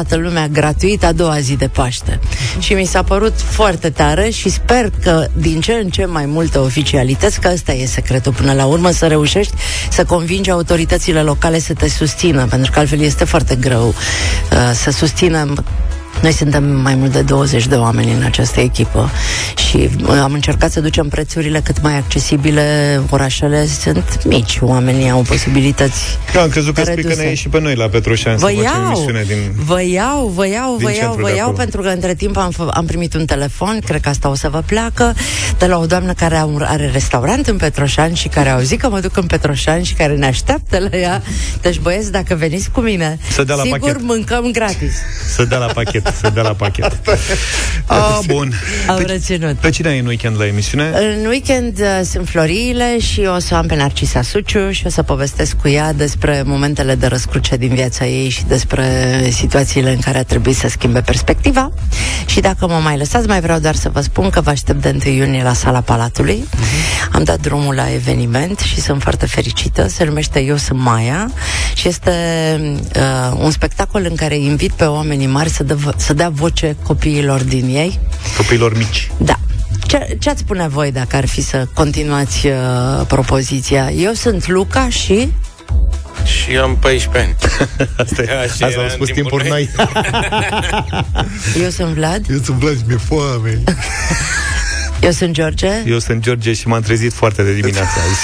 toată lumea gratuit a doua zi de Paște. Și mi s-a părut foarte tare și sper că din ce în ce mai multe oficialități, că ăsta e secretul până la urmă, să reușești să convingi autoritățile locale să te susțină, pentru că altfel este foarte greu uh, să susținem. Noi suntem mai mult de douăzeci de oameni în această echipă și am încercat să ducem prețurile cât mai accesibile. Orașele sunt mici, oamenii au posibilități. Da, am crezut că reduse. spui că ne ieși și pe noi la Petroșani să Vă facem iau, emisiune din... vă iau, vă iau, vă iau, vă iau, pentru că între timp am, f- am primit un telefon, cred că asta o să vă placă, de la o doamnă care are restaurant în Petroșani și care au zis că mă duc în Petroșani și care ne așteaptă la ea. Deci, băieți, dacă veniți cu mine, să dea la sigur pachet. Mâncăm gratis. Să dea la pachet. Să dea la pachet. A, bun. Am pe, reținut. Pe cine ai în weekend la emisiune? În weekend uh, sunt Floriile și o să am pe Narcisa Suciu și o să povestesc cu ea despre momentele de răscruce din viața ei și despre situațiile în care a trebuit să schimbe perspectiva. Și dacă mă mai lăsați, mai vreau doar să vă spun că vă aștept de întâi iunie la Sala Palatului. Uh-huh. Am dat drumul la eveniment și sunt foarte fericită. Se numește Eu sunt Maia și este uh, un spectacol în care invit pe oamenii mari să, dă, să dea voce copiilor din ei. Copiilor mici. Da. Ce, ce-ați spune voi dacă ar fi să continuați uh, propoziția? Eu sunt Luca și... Și am paisprezece ani. Asta e, așa asta au spus timpuri noi. Eu sunt Vlad. Eu sunt Vlad și mi-e foame. Eu sunt George. Eu sunt George și m-am trezit foarte de dimineață azi.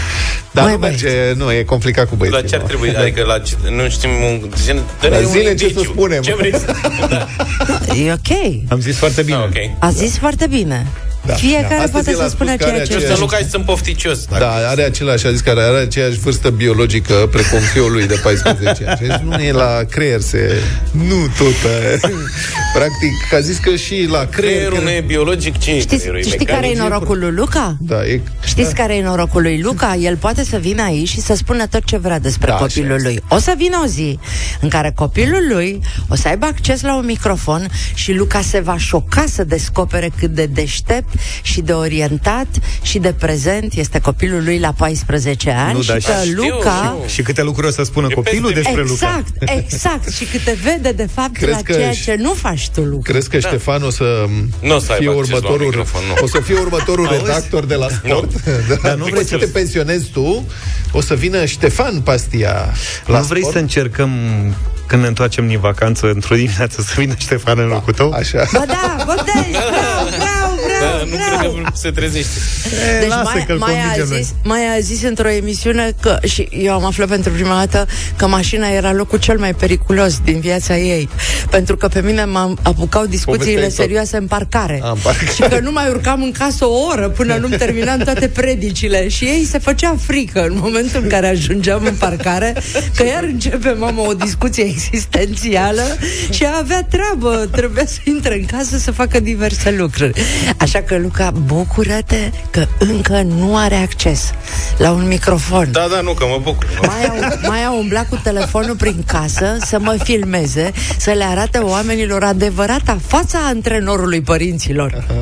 Dar Mai nu merge, nu, e complicat cu băieții. La ce ar trebui? Adică la ce, nu știm un, la zile ce să spunem. Ce vrei să da. E ok. Am zis foarte bine. Ah, okay. A zis foarte bine. Da. Fiecare da. poate să spună ceea ce... Eu sunt Luca și sunt pofficios. Da, are același, a zis că are aceeași vârstă biologică precum fiul lui de paisprezece ani. Nu e la creier se... Nu tot aia. Practic, a zis că și la creier... Creierul nu e biologic, ce știți, e știi care e norocul lui Luca? Da, e... Știți da. care e norocul lui Luca? El poate să vină aici și să spună tot ce vrea despre da, copilul lui. O să vină o zi în care copilul lui o să aibă acces la un microfon și Luca se va șoca să descopere cât de deștept și de orientat și de prezent este copilul lui la paisprezece ani. Nu, și da, că știu, Luca... Și, și câte lucruri o să spună e copilul despre exact, Luca. Exact, exact. Și câte vede de fapt crezi la ceea ce nu faci tu, Luca. Crezi că da. Ștefan o să, n-o să fie următorul, o să fie următorul redactor de la Sport? No. Da, nu vrei să te pensionezi tu, o să vină Ștefan Pastia la Nu vrei Sport? să încercăm când ne întoarcem din vacanță într-o dimineață să vină Ștefan în locul tău? Așa. Ba da, votezi, vreau, vreau, vreau, da, nu cred că se trezește. E, deci lasă mai, că-l mai, a zis, mai a zis într-o emisiune că, și eu am aflat pentru prima dată că mașina era locul cel mai periculos din viața ei, pentru că pe mine mă apucau discuțiile serioase în parcare. A, în parcare și că nu mai urcam în casă o oră până nu terminam toate predicile și ei se făcea frică în momentul în care ajungeam în parcare că iar începe mama o discuție existențială și avea treabă, trebuia să intre în casă să facă diverse lucruri. Așa că, Luca, bucură-te că încă nu are acces la un microfon. Da, da, nu, că mă bucur. Mai au, mai au umblat cu telefonul prin casă să mă filmeze, să le arate oamenilor adevărata fața antrenorului părinților. Aha.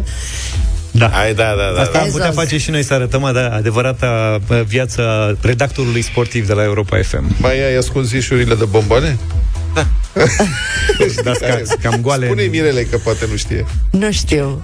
Da. Hai, da, da, da. Asta am putea face și noi, să arătăm adevărata viața redactorului sportiv de la Europa F M. Mai ai ascuns zișurile de bomboane? Da. Da, cam goale. Spune-i Mirele că poate nu știe. Nu știu.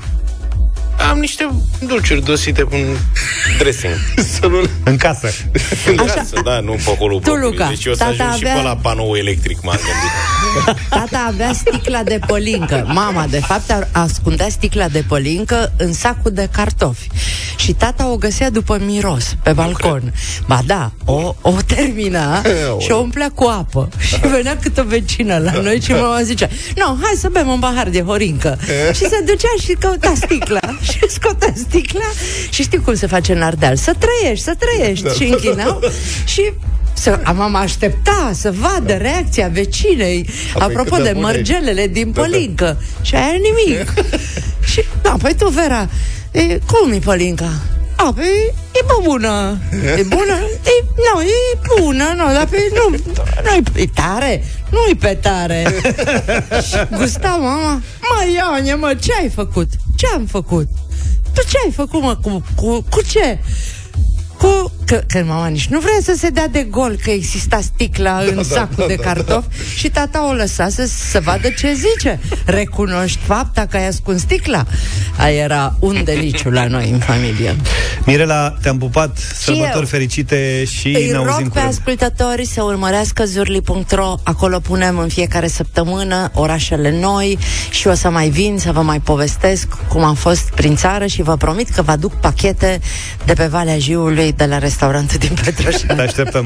Am niște dulciuri dosite cu un dressing. Să nu... În casă. În casă, da, nu pe acolo. Tu, Luca, deci eu să tata ajung avea... și pe la panou electric, m-am gândit. Tata avea sticla de pălincă. Mama, de fapt, ascundea sticla de pălincă în sacul de cartofi. Și tata o găsea după miros, pe balcon. Ba da, o, o termina și o umplea cu apă. Și venea câte o vecină la noi și mama zicea: no, hai să bem un pahar de horincă. Și se ducea și căuta sticla. Și scotea sticla. Și știu cum se face în Ardeal: să trăiești, să trăiești. Da. Și închinau. Și să, mama aștepta să vadă reacția vecinei. Apoi apropo de mărgelele din pălincă. Da, da. Și aia nimic. Și, da, păi tu, Vera, e, cum e pălinca? A, păi, e bună. E bună? E, nu, e bună, nu, dar pe, nu, nu e tare. Nu-i pe tare. Și gusta mama: mă, Ioane, mă, ce ai făcut? Ce am făcut? Tu ce ai făcut, mă, cu, cu, cu ce? Cu, că, că mama nici nu vrea să se dea de gol că exista sticla da, în sacul da, da, de cartofi da, da. Și tata o lăsa să, să vadă ce zice. Recunoști fapta că ai ascuns sticla? Aia era un deliciu la noi în familie. Mirela, te-am pupat, sărbători fericite și îi ne auzim rog pe ascultători să urmărească zurli punct ro. Acolo punem în fiecare săptămână orașele noi și o să mai vin să vă mai povestesc cum am fost prin țară și vă promit că vă aduc pachete de pe Valea Jiului de la restaurantul din Petroșani. Te așteptăm!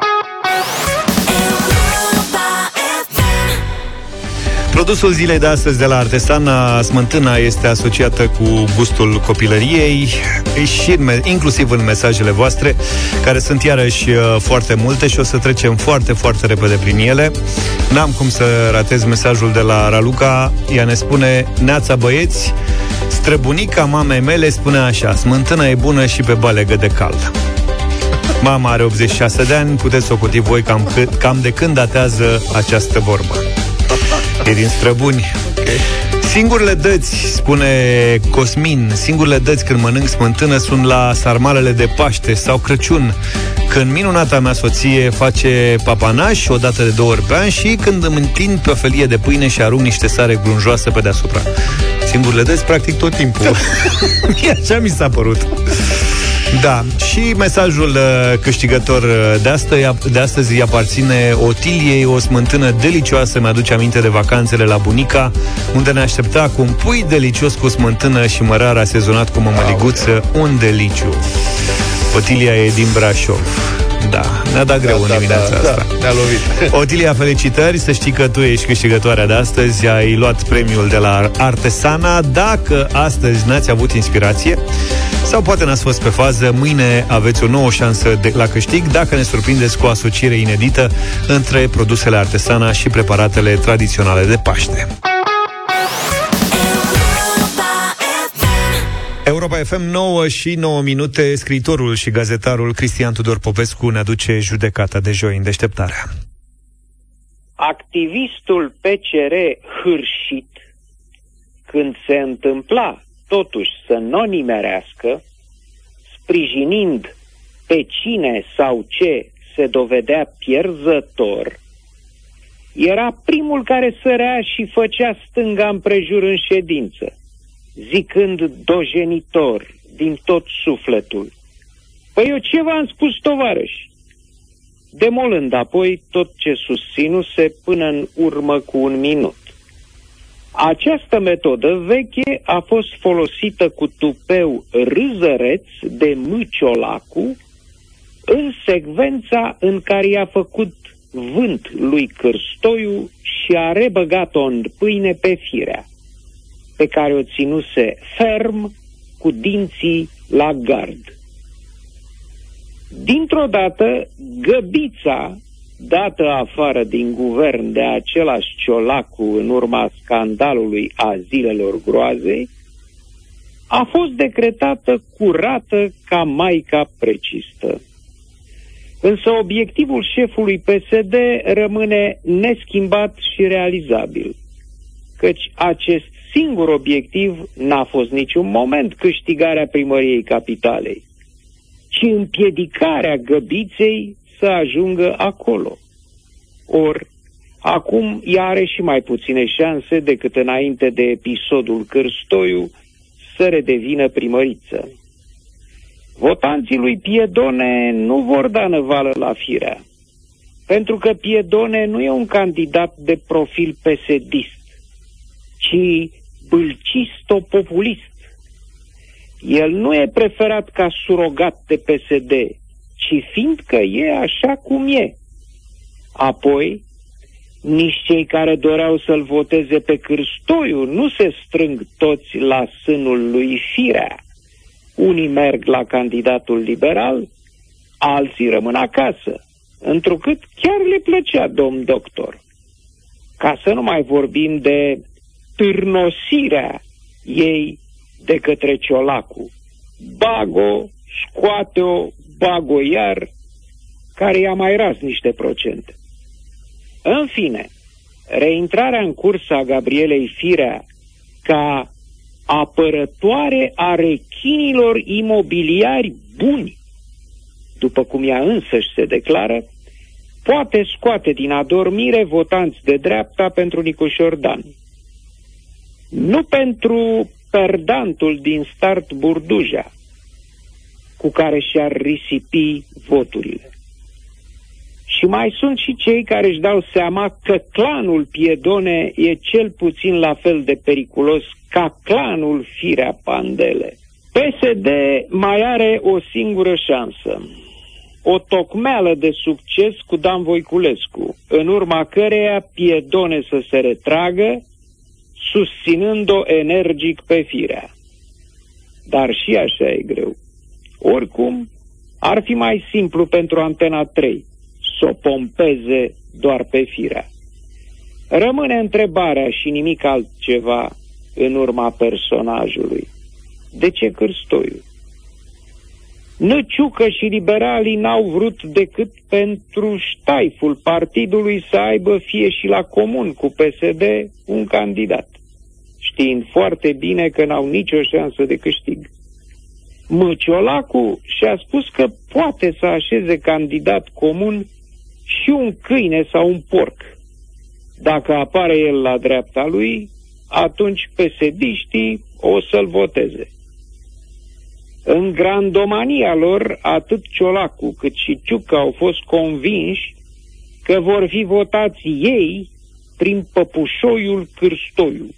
Produsul zilei de astăzi de la Artesana, smântâna este asociată cu gustul copilăriei și inclusiv în mesajele voastre, care sunt iarăși foarte multe și o să trecem foarte, foarte repede prin ele. N-am cum să ratez mesajul de la Raluca. Ea ne spune: neața băieți, străbunica mamei mele spune așa: smântâna e bună și pe balegă de cald. Mama are optzeci și șase de ani, puteți socoti voi cam, cât, cam de când datează această vorbă. E din străbuni. Okay. Singurele dăți, spune Cosmin, singurele dăți când mănânc smântână sunt la sarmalele de Paște sau Crăciun, când minunata mea soție face papanaș o dată de două ori pe an și când îmi întind pe o felie de pâine și arunc niște sare grunjoasă pe deasupra. Singurele dăți, practic, tot timpul. Așa mi s-a părut. Da, și mesajul uh, câștigător de astăzi, de astăzi îi aparține Otiliei, o smântână delicioasă, mi-aduce aminte de vacanțele la bunica, unde ne aștepta cu un pui delicios cu smântână și mărar asezonat cu mămăliguță, un deliciu. Otilia e din Brașov. Da, ne-a dat greu da, în dimineața da, asta da, ne-a lovit. Otilia, felicitări, să știi că tu ești câștigătoarea de astăzi. Ai luat premiul de la Artesana. Dacă astăzi n-ați avut inspirație sau poate n-ați fost pe fază, mâine aveți o nouă șansă de, la câștig, dacă ne surprindeți cu o asociere inedită între produsele Artesana și preparatele tradiționale de Paște. Europa F M, nouă și nouă minute. Scriitorul și gazetarul Cristian Tudor Popescu ne aduce judecata de joi în deșteptarea. Activistul P C R hârșit, când se întâmpla totuși să nu nimerească, sprijinind pe cine sau ce se dovedea pierzător, era primul care sărea și făcea stânga împrejur în ședință, zicând dojenitor din tot sufletul: păi eu ce v-am spus, tovarăși? Demolând apoi tot ce susținuse până în urmă cu un minut. Această metodă veche a fost folosită cu tupeu râzăreț de Mâciolacu în secvența în care i-a făcut vânt lui Cârstoiu și a rebăgat-o în pâine pe firea, pe care o ținuse ferm cu dinții la gard. Dintr-o dată, Găbița, dată afară din guvern de același Ciolacu în urma scandalului a zilelor groazei, a fost decretată curată ca Maica Precistă. Însă obiectivul șefului P S D rămâne neschimbat și realizabil, căci acest singur obiectiv n-a fost niciun moment câștigarea primăriei capitalei, ci împiedicarea Găbiței să ajungă acolo. Or, acum ea are și mai puține șanse decât înainte de episodul Cârstoiu să redevină primăriță. Votanții lui Piedone nu vor da năvală la firea, pentru că Piedone nu e un candidat de profil P S D-ist, ci bâlcisto-populist. El nu e preferat ca surogat de P S D, ci fiindcă e așa cum e. Apoi, nici cei care doreau să-l voteze pe Cârstoiu nu se strâng toți la sânul lui Firea. Unii merg la candidatul liberal, alții rămân acasă, întrucât chiar le plăcea domn doctor. Ca să nu mai vorbim de târnosirea ei de către Ciolacu. Bag-o, scoate-o, bag-o iar, care i-a mai ras niște procente. În fine, reintrarea în cursă a Gabrielei Firea ca apărătoare a rechinilor imobiliari buni după cum ea însăși se declară, poate scoate din adormire votanți de dreapta pentru Nicușor Dan. Nu pentru perdantul din start Burduja, cu care și-ar risipi voturile. Și mai sunt și cei care își dau seama că clanul Piedone e cel puțin la fel de periculos ca clanul Firea Pandele. P S D mai are o singură șansă, o tocmeală de succes cu Dan Voiculescu, în urma căreia Piedone să se retragă, susținând-o energic pe Firea. Dar și așa e greu. Oricum, ar fi mai simplu pentru Antena trei să o pompeze doar pe Firea. Rămâne întrebarea și nimic altceva în urma personajului. De ce Cârstoiu? Năciucă și liberalii n-au vrut decât pentru ștaiful partidului să aibă fie și la comun cu P S D un candidat, știind foarte bine că n-au nicio șansă de câștig. Măciolacu și-a spus că poate să așeze candidat comun și un câine sau un porc. Dacă apare el la dreapta lui, atunci P S D-știi o să-l voteze. În grandomania lor, atât Ciolacu cât și Ciucă au fost convinși că vor fi votați ei prin păpușoiul Cârstoiu.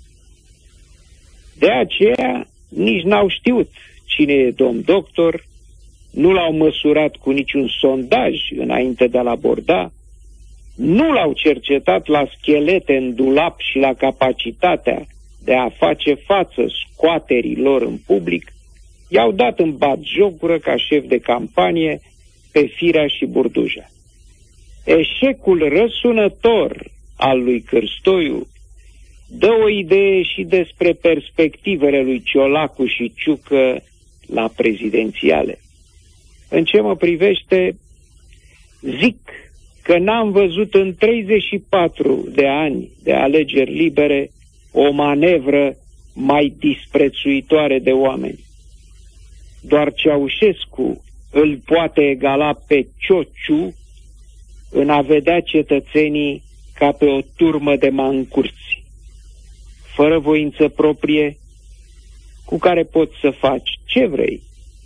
De aceea nici n-au știut cine e domn doctor, nu l-au măsurat cu niciun sondaj înainte de a-l aborda, nu l-au cercetat la schelete în dulap și la capacitatea de a face față scoaterii lor în public, i-au dat în batjocură ca șef de campanie pe Firea și Burduja. Eșecul răsunător al lui Cârstoiu dă o idee și despre perspectivele lui Ciolacu și Ciucă la prezidențiale. În ce mă privește, zic că n-am văzut în treizeci și patru de ani de alegeri libere o manevră mai disprețuitoare de oameni. Doar Ceaușescu îl poate egala pe Ciociu în a vedea cetățenii ca pe o turmă de mancurți, fără voință proprie, cu care poți să faci ce vrei.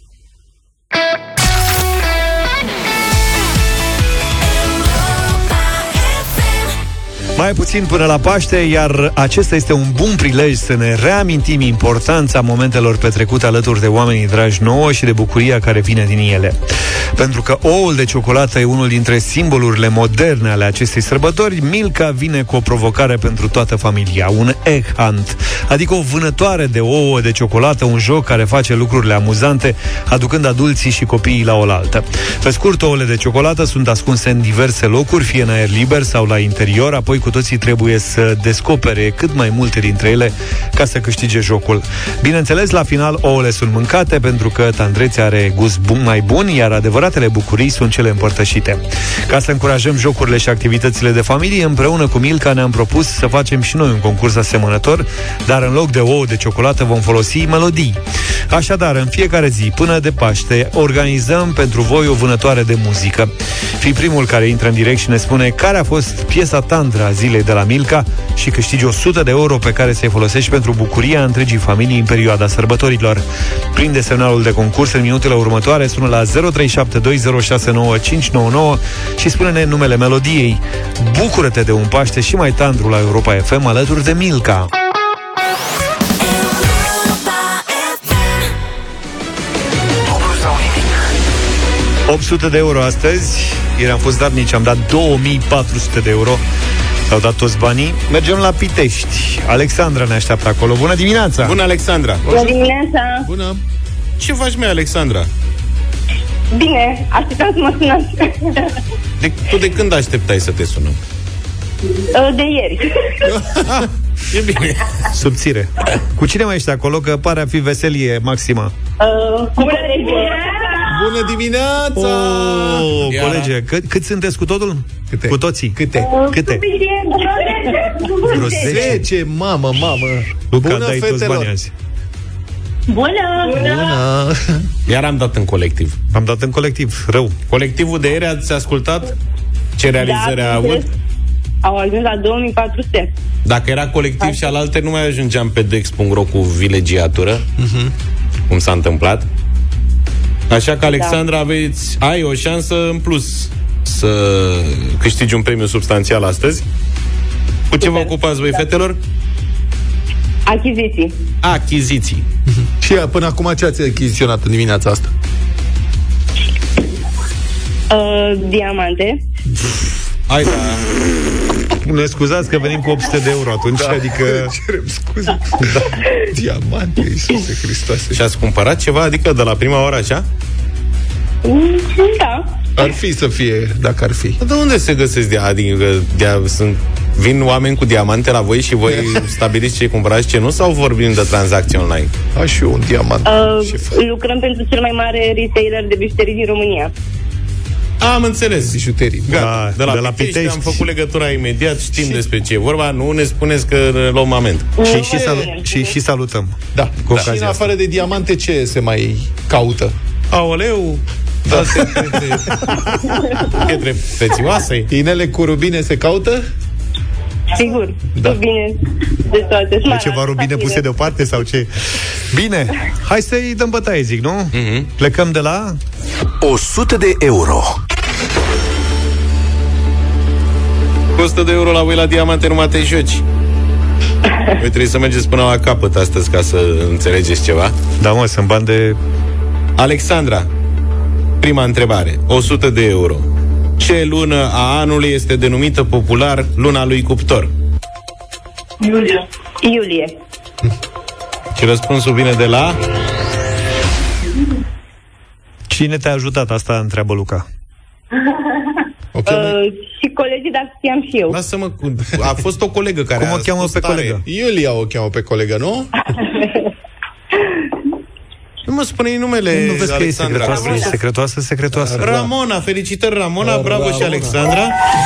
Mai puțin până la Paște, iar acesta este un bun prilej să ne reamintim importanța momentelor petrecute alături de oamenii dragi nouă și de bucuria care vine din ele. Pentru că oul de ciocolată e unul dintre simbolurile moderne ale acestei sărbători, Milka vine cu o provocare pentru toată familia, un egg hunt, adică o vânătoare de ouă de ciocolată, un joc care face lucrurile amuzante, aducând adulții și copiii la oaltă. Pe scurt, ouăle de ciocolată sunt ascunse în diverse locuri, fie în aer liber sau la interior, apoi cu toții trebuie să descopere cât mai multe dintre ele ca să câștige jocul. Bineînțeles, la final, ouăle sunt mâncate pentru că tandrețea are gust bun, mai bun, iar adevăratele bucurii sunt cele împărtășite. Ca să încurajăm jocurile și activitățile de familie, împreună cu Milka ne-am propus să facem și noi un concurs asemănător, dar în loc de ouă de ciocolată vom folosi melodii. Așadar, în fiecare zi, până de Paște, organizăm pentru voi o vânătoare de muzică. Fii primul care intră în direct și ne spune care a fost piesa tandră a zilei de la Milka și câștigi o sută de euro pe care să-i folosești pentru bucuria întregii familii în perioada sărbătorilor. Prinde semnalul de concurs în minutele următoare, sună la zero trei șapte doi zero șase nouă cinci nouă nouă și spune-ne numele melodiei. Bucură-te de un Paște și mai tandru la Europa F M alături de Milka. opt sute de euro astăzi. Ieri am fost darnici, am dat două mii patru sute de euro. Au dat toți banii. Mergem la Pitești. Alexandra ne așteaptă acolo. Bună dimineața! Bună, Alexandra! Bună dimineața! Bună! Ce faci, mea, Alexandra? Bine, așteptam să mă sunați. De, tu de când așteptai să te sunăm? De ieri. E bine. Subțire. Cu cine mai ești acolo? Că pare a fi veselie maximă. Uh, Bună dimineața! Bună dimineața! Oh, colege, cât, cât sunteți cu totul? Câte? Cu toții? Câte? Uh, Câte? zece, mamă, mamă. Luca, Bună, dai toți fetelor. banii azi. Bună! Bună! Iar am dat în colectiv. Am dat în colectiv, rău. Colectivul de ieri ați ascultat? Ce realizări Da, a avut? Au ajuns la două mii patru sute. Dacă era colectiv și alalte, nu mai ajungeam pe dex punct ro cu vilegiatură, uh-huh. cum s-a întâmplat. Așa că, Alexandra, da. aveți, ai o șansă în plus să câștigi un premiu substanțial astăzi. Cu ce Super. vă ocupați voi, da. fetelor? Achiziții. Achiziții. Uh-huh. Și până acum ce ați achiziționat în dimineața asta? Uh, diamante. Hai, da. Ne scuzați că venim cu opt sute de euro atunci, da. adică... Cerem scuze. Da. Diamante, Iisuse Hristoase. Și ați cumpărat ceva, adică de la prima oră așa? Da. Ar fi să fie, dacă ar fi. De unde se găsesc dia- adică, dia- sunt, vin oameni cu diamante la voi și voi stabiliți ce cumpărați, ce nu, sau vorbim de tranzacții online? A, și eu un diamant. Uh, lucrăm pentru cel mai mare retailer de bijuterii din România. Am înțeles. Bijuterii. Gata. De la, de la Pitești, Pitești am făcut legătura imediat, știm și... despre ce e vorba, nu ne spuneți că luăm amend. Și, și, sal- și, și salutăm. Da. Cu da. Și în afară de diamante, ce se mai caută? Aoleu, da. Pietre, pietre prețioase. Inele cu rubine se caută? Sigur, da. Rubine de toate. De ceva rubine puse deoparte sau ce? Bine, hai să-i dăm bătaie, zic, nu? Mm-hmm. Plecăm de la... o sută de euro. o sută de euro la voi la diamante, numai te joci. Voi trebuie să mergeți până la capăt astăzi ca să înțelegeți ceva. Da, mă, sunt bani de... Alexandra, prima întrebare, o sută de euro. Ce lună a anului este denumită popular luna lui cuptor? Iulie. Iulie. Și răspunsul vine de la... Cine te-a ajutat? Asta întreabă Luca. Okay. Uh, și colegii, dar știam și eu. Lasă-mă, a fost o colegă care Cum o cheamă pe tare. colegă? Iulia o cheamă pe colegă, nu? Nu mă spune numele. Nu vezi că e secretoasă, e secretoasă, secretoasă. Ramona, felicitări Ramona, Ramona. Bravo și Alexandra.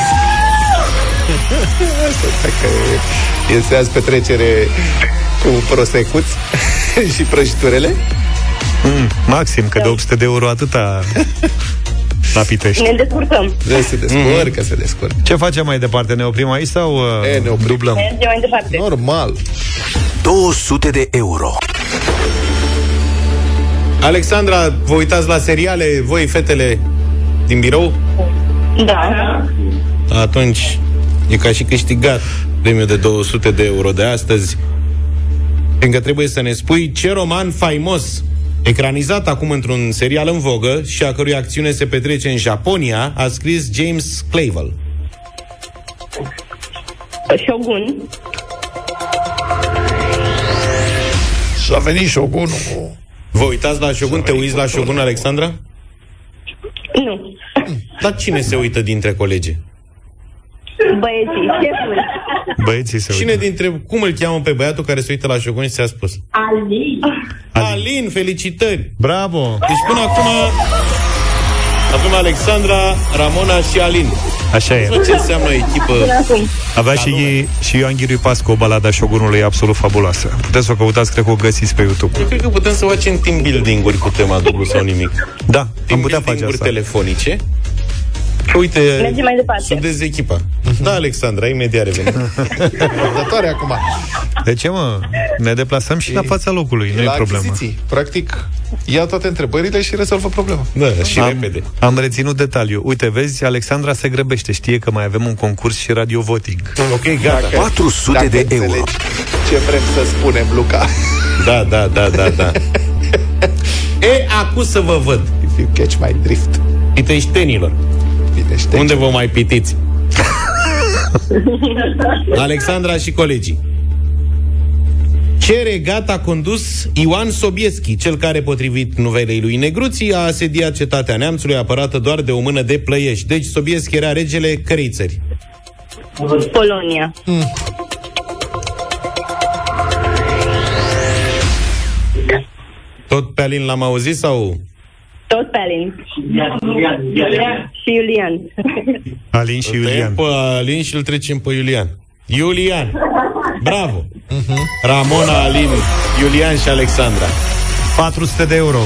Este azi petrecere cu prosecuți și prăjiturele? Mm, maxim, că da. de opt sute de euro atâta la Pitești. Ne descurcăm. De se descurcă, mm. se descurcă. Ce facem mai departe? Ne oprim aici sau e, ne oprim. dublăm? Mergem mai departe. Normal. două sute de euro. Alexandra, vă uitați la seriale, voi, fetele din birou? Da. Atunci e ca și câștigat premiul de două sute de euro de astăzi, fiindcă trebuie să ne spui ce roman faimos, ecranizat acum într-un serial în vogă și a cărui acțiune se petrece în Japonia, a scris James Clavell. Shogun. S-a venit Shogunul. Vă uitați la Shogun? Te uiți la Shogun, Alexandra? Nu. Dar cine se uită dintre colegi? Băieții, șeful. Băieții se Cine uită. dintre... Cum îl cheamă pe băiatul care se uită la Shogun și ți-a spus? Alin. Alin, Alin, felicitări! Bravo! Deci până acum avem Alexandra, Ramona și Alin. Așa e. Ce înseamnă echipă? Avea și, și Ioan Ghiriu Pascu o balada Shogunului absolut fabuloasă. Puteți să o căutați, cred că o găsiți pe YouTube. Eu cred că putem să facem team building-uri cu tema dublu sau nimic. Da, team am putea face asta. telefonice. Uite, mergem mai departe. Sunteți echipa. Da, Alexandra, imediat revenim. Răbdătoare acum. De ce, mă? Ne deplasăm și, și la fața locului, nu e problemă. Achiziții. Practic, ia toate întrebările și rezolvă problema. Da, și am, repede. Am reținut detaliu. Uite, vezi, Alexandra se grăbește. Știe că mai avem un concurs și radio voting. Ok, gata. patru sute de euro. Ce vrem să spunem, Luca? Da, da, da, da, da. E, acum să vă văd. If you catch my drift. Piteștenilor. Piteșteni. Unde vă mai pitiți? Alexandra și colegii. Ce regat a condus Ioan Sobieschi, cel care, potrivit nuvelei lui Negruții, a asediat cetatea Neamțului, apărată doar de o mână de plăieși. Deci Sobieschi era regele cărei țări? Polonia. Mm. Tot pe Alin l-am auzit sau... Tot pe Alin. Și Iulian. Alin și Iulian. Pe Alin și îl trecem pe Iulian. Iulian. Bravo. Uh-huh. Ramona, Alin, Iulian și Alexandra. patru sute de euro.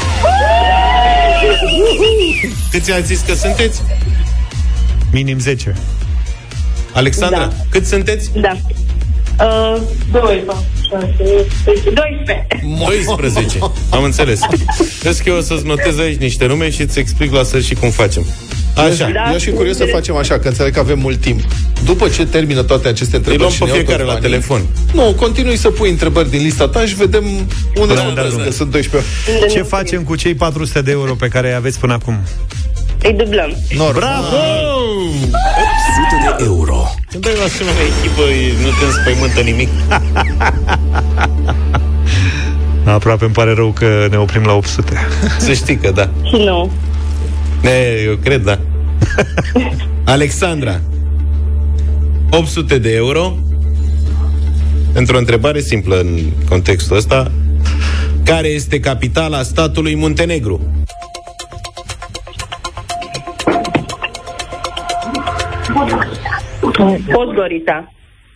Câți ați zis că sunteți? Minim zece. Alexandra, Da. cât sunteți? Da. Uh, doi, doisprezece. doisprezece. Am înțeles. Crezi că eu o să-ți notez aici niște nume și îți explic la săr și cum facem. Așa. Da, eu și curios să facem așa, că înțeleg că avem mult timp. După ce termină toate aceste întrebări, luăm și pe ne iau fiecare toți la banii, telefon. Nu, continui să pui întrebări din lista ta și vedem unde Da, ne da, da, da. că sunt doisprezece. Ce facem cu cei patru sute de euro pe care îi aveți până acum? Îi dublăm. Normal. Bravo! opt sute de euro. Când dai la asemenea echipă, nu te înspăimântă nimic. Aproape îmi pare rău că ne oprim la opt sute. Să știi că da. Și nu. Ne, eu cred, da. Alexandra, opt sute de euro. Într-o întrebare simplă în contextul ăsta. Care este capitala statului Muntenegru? Podgorița.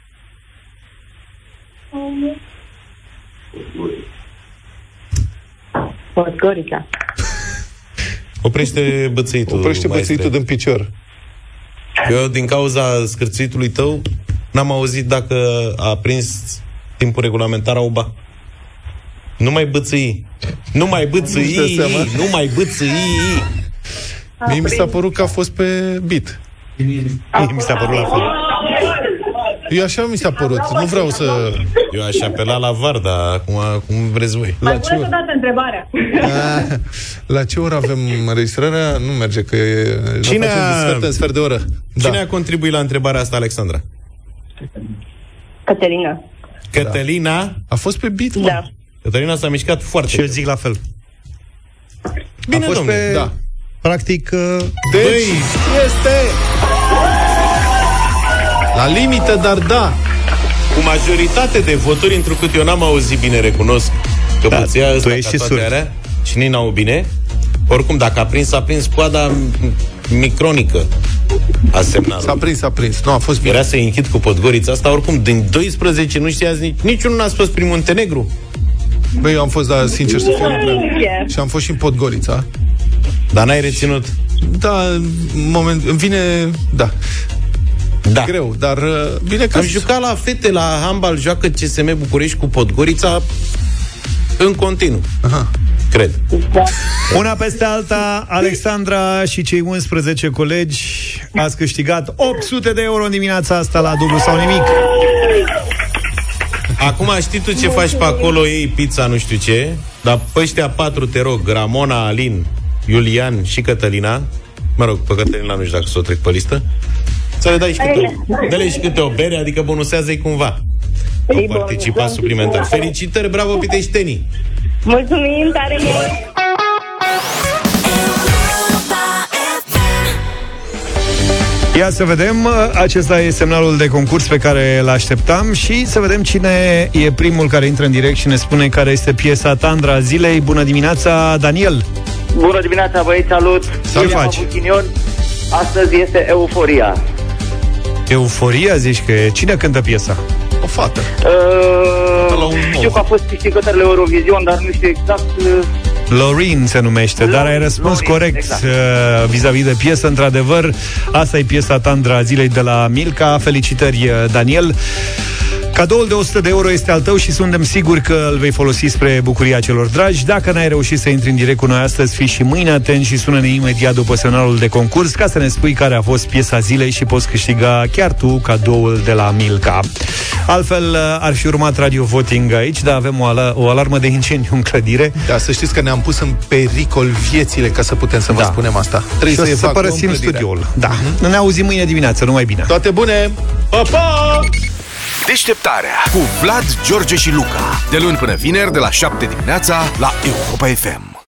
Podgorița. Oprește bățăitul. Oprește maestre. bățăitul din picior. Eu, din cauza scârțuitului tău, n-am auzit dacă a prins timpul regulamentar a uba. Nu mai bățăi. Nu mai bățăi. Nu-și dă seama. Nu mai bățăi. Mie mi s-a părut că a fost pe beat. Mi s-a părut la fel. Eu așa mi s-a părut. Nu vreau să... Eu aș apela la V A R, dar acum cum vreți voi. La ce, oră? dată întrebarea. Ah, la ce oră avem înregistrarea? Nu merge, că e... Cine facem a- din sfert în sfert de oră. Cine Da. a contribuit la întrebarea asta, Alexandra? Cătălina. Cătălina? A fost pe beat, mă. Da. Cătălina s-a mișcat foarte Și eu zic la fel. bine, A fost domnule. pe... Da. Practic, uh, Deci, Băi. este... La limită, dar da. Cu majoritate de voturi, întrucât eu n-am auzit bine, recunosc că Da, băția tu ăsta ești ca și toate surd. alea, și nici n-au bine. Oricum, dacă a prins, a prins coada m- micronică a semnalului. S-a prins, s-a prins. Nu, a fost bine. Era să-i închid cu Podgorița asta. Oricum, din doisprezece nu știați nici, niciunul n-a spus prin Muntenegru. Băi, eu am fost, da, sincer să fiu, nu prea. Și am fost și în Podgorița. Dar n-ai reținut. Da, în moment, îmi vine, da, Da. greu, dar uh, bine că... Am jucat la fete, la handbal, joacă C S M București cu Podgorița în continuu. Aha. Cred. una peste alta, Alexandra și cei unsprezece colegi ați câștigat opt sute de euro în dimineața asta la dublu sau nimic. Acum știi tu ce faci pe acolo, iei pizza, nu știu ce, dar pe ăștia patru te rog, Ramona, Alin, Iulian și Cătălina, mă rog, pe Cătălina nu știu dacă s-o trec pe listă, să le dai și câte, dă-le și câte o bere, adică bonusează-i cumva. Au participat suplimentar. Felicitări, bravo, piteștenii! Mulțumim tare mult! Ia să vedem, acesta e semnalul de concurs pe care îl așteptam și să vedem cine e primul care intră în direct și ne spune care este piesa Tandra zilei. Bună dimineața, Daniel! Bună dimineața, băieți, salut! Ce faci? Astăzi este Euforia. Euforia, zici că e. Cine cântă piesa? O fată. Uh, știu că a fost câștigător la Eurovision, dar nu știu exact... Uh, Lorin se numește, dar ai răspuns Lorin, corect exact. uh, vis-a-vis de piesă, într-adevăr. Asta e piesa Tandra zilei de la Milka. Felicitări, uh, Daniel. Cadoul de o sută de euro este al tău și suntem siguri că îl vei folosi spre bucuria celor dragi. Dacă n-ai reușit să intri în direct cu noi astăzi, fii și mâine atent și sună-ne imediat după semnalul de concurs ca să ne spui care a fost piesa zilei și poți câștiga chiar tu cadoul de la Milka. Altfel, ar fi urmat radio voting aici, dar avem o, ala- o alarmă de incendiu în clădire. Da, să știți că ne-am pus în pericol viețile ca să putem să vă Da. spunem asta. Trebuie Și o să, să evacuăm părăsim clădirea. studioul. Da. Mm-hmm. Ne auzim mâine dimineață, numai bine. Toate bune! Pa, pa! Deșteptarea cu Vlad, George și Luca. De luni până vineri, de la șapte dimineața, la Europa F M.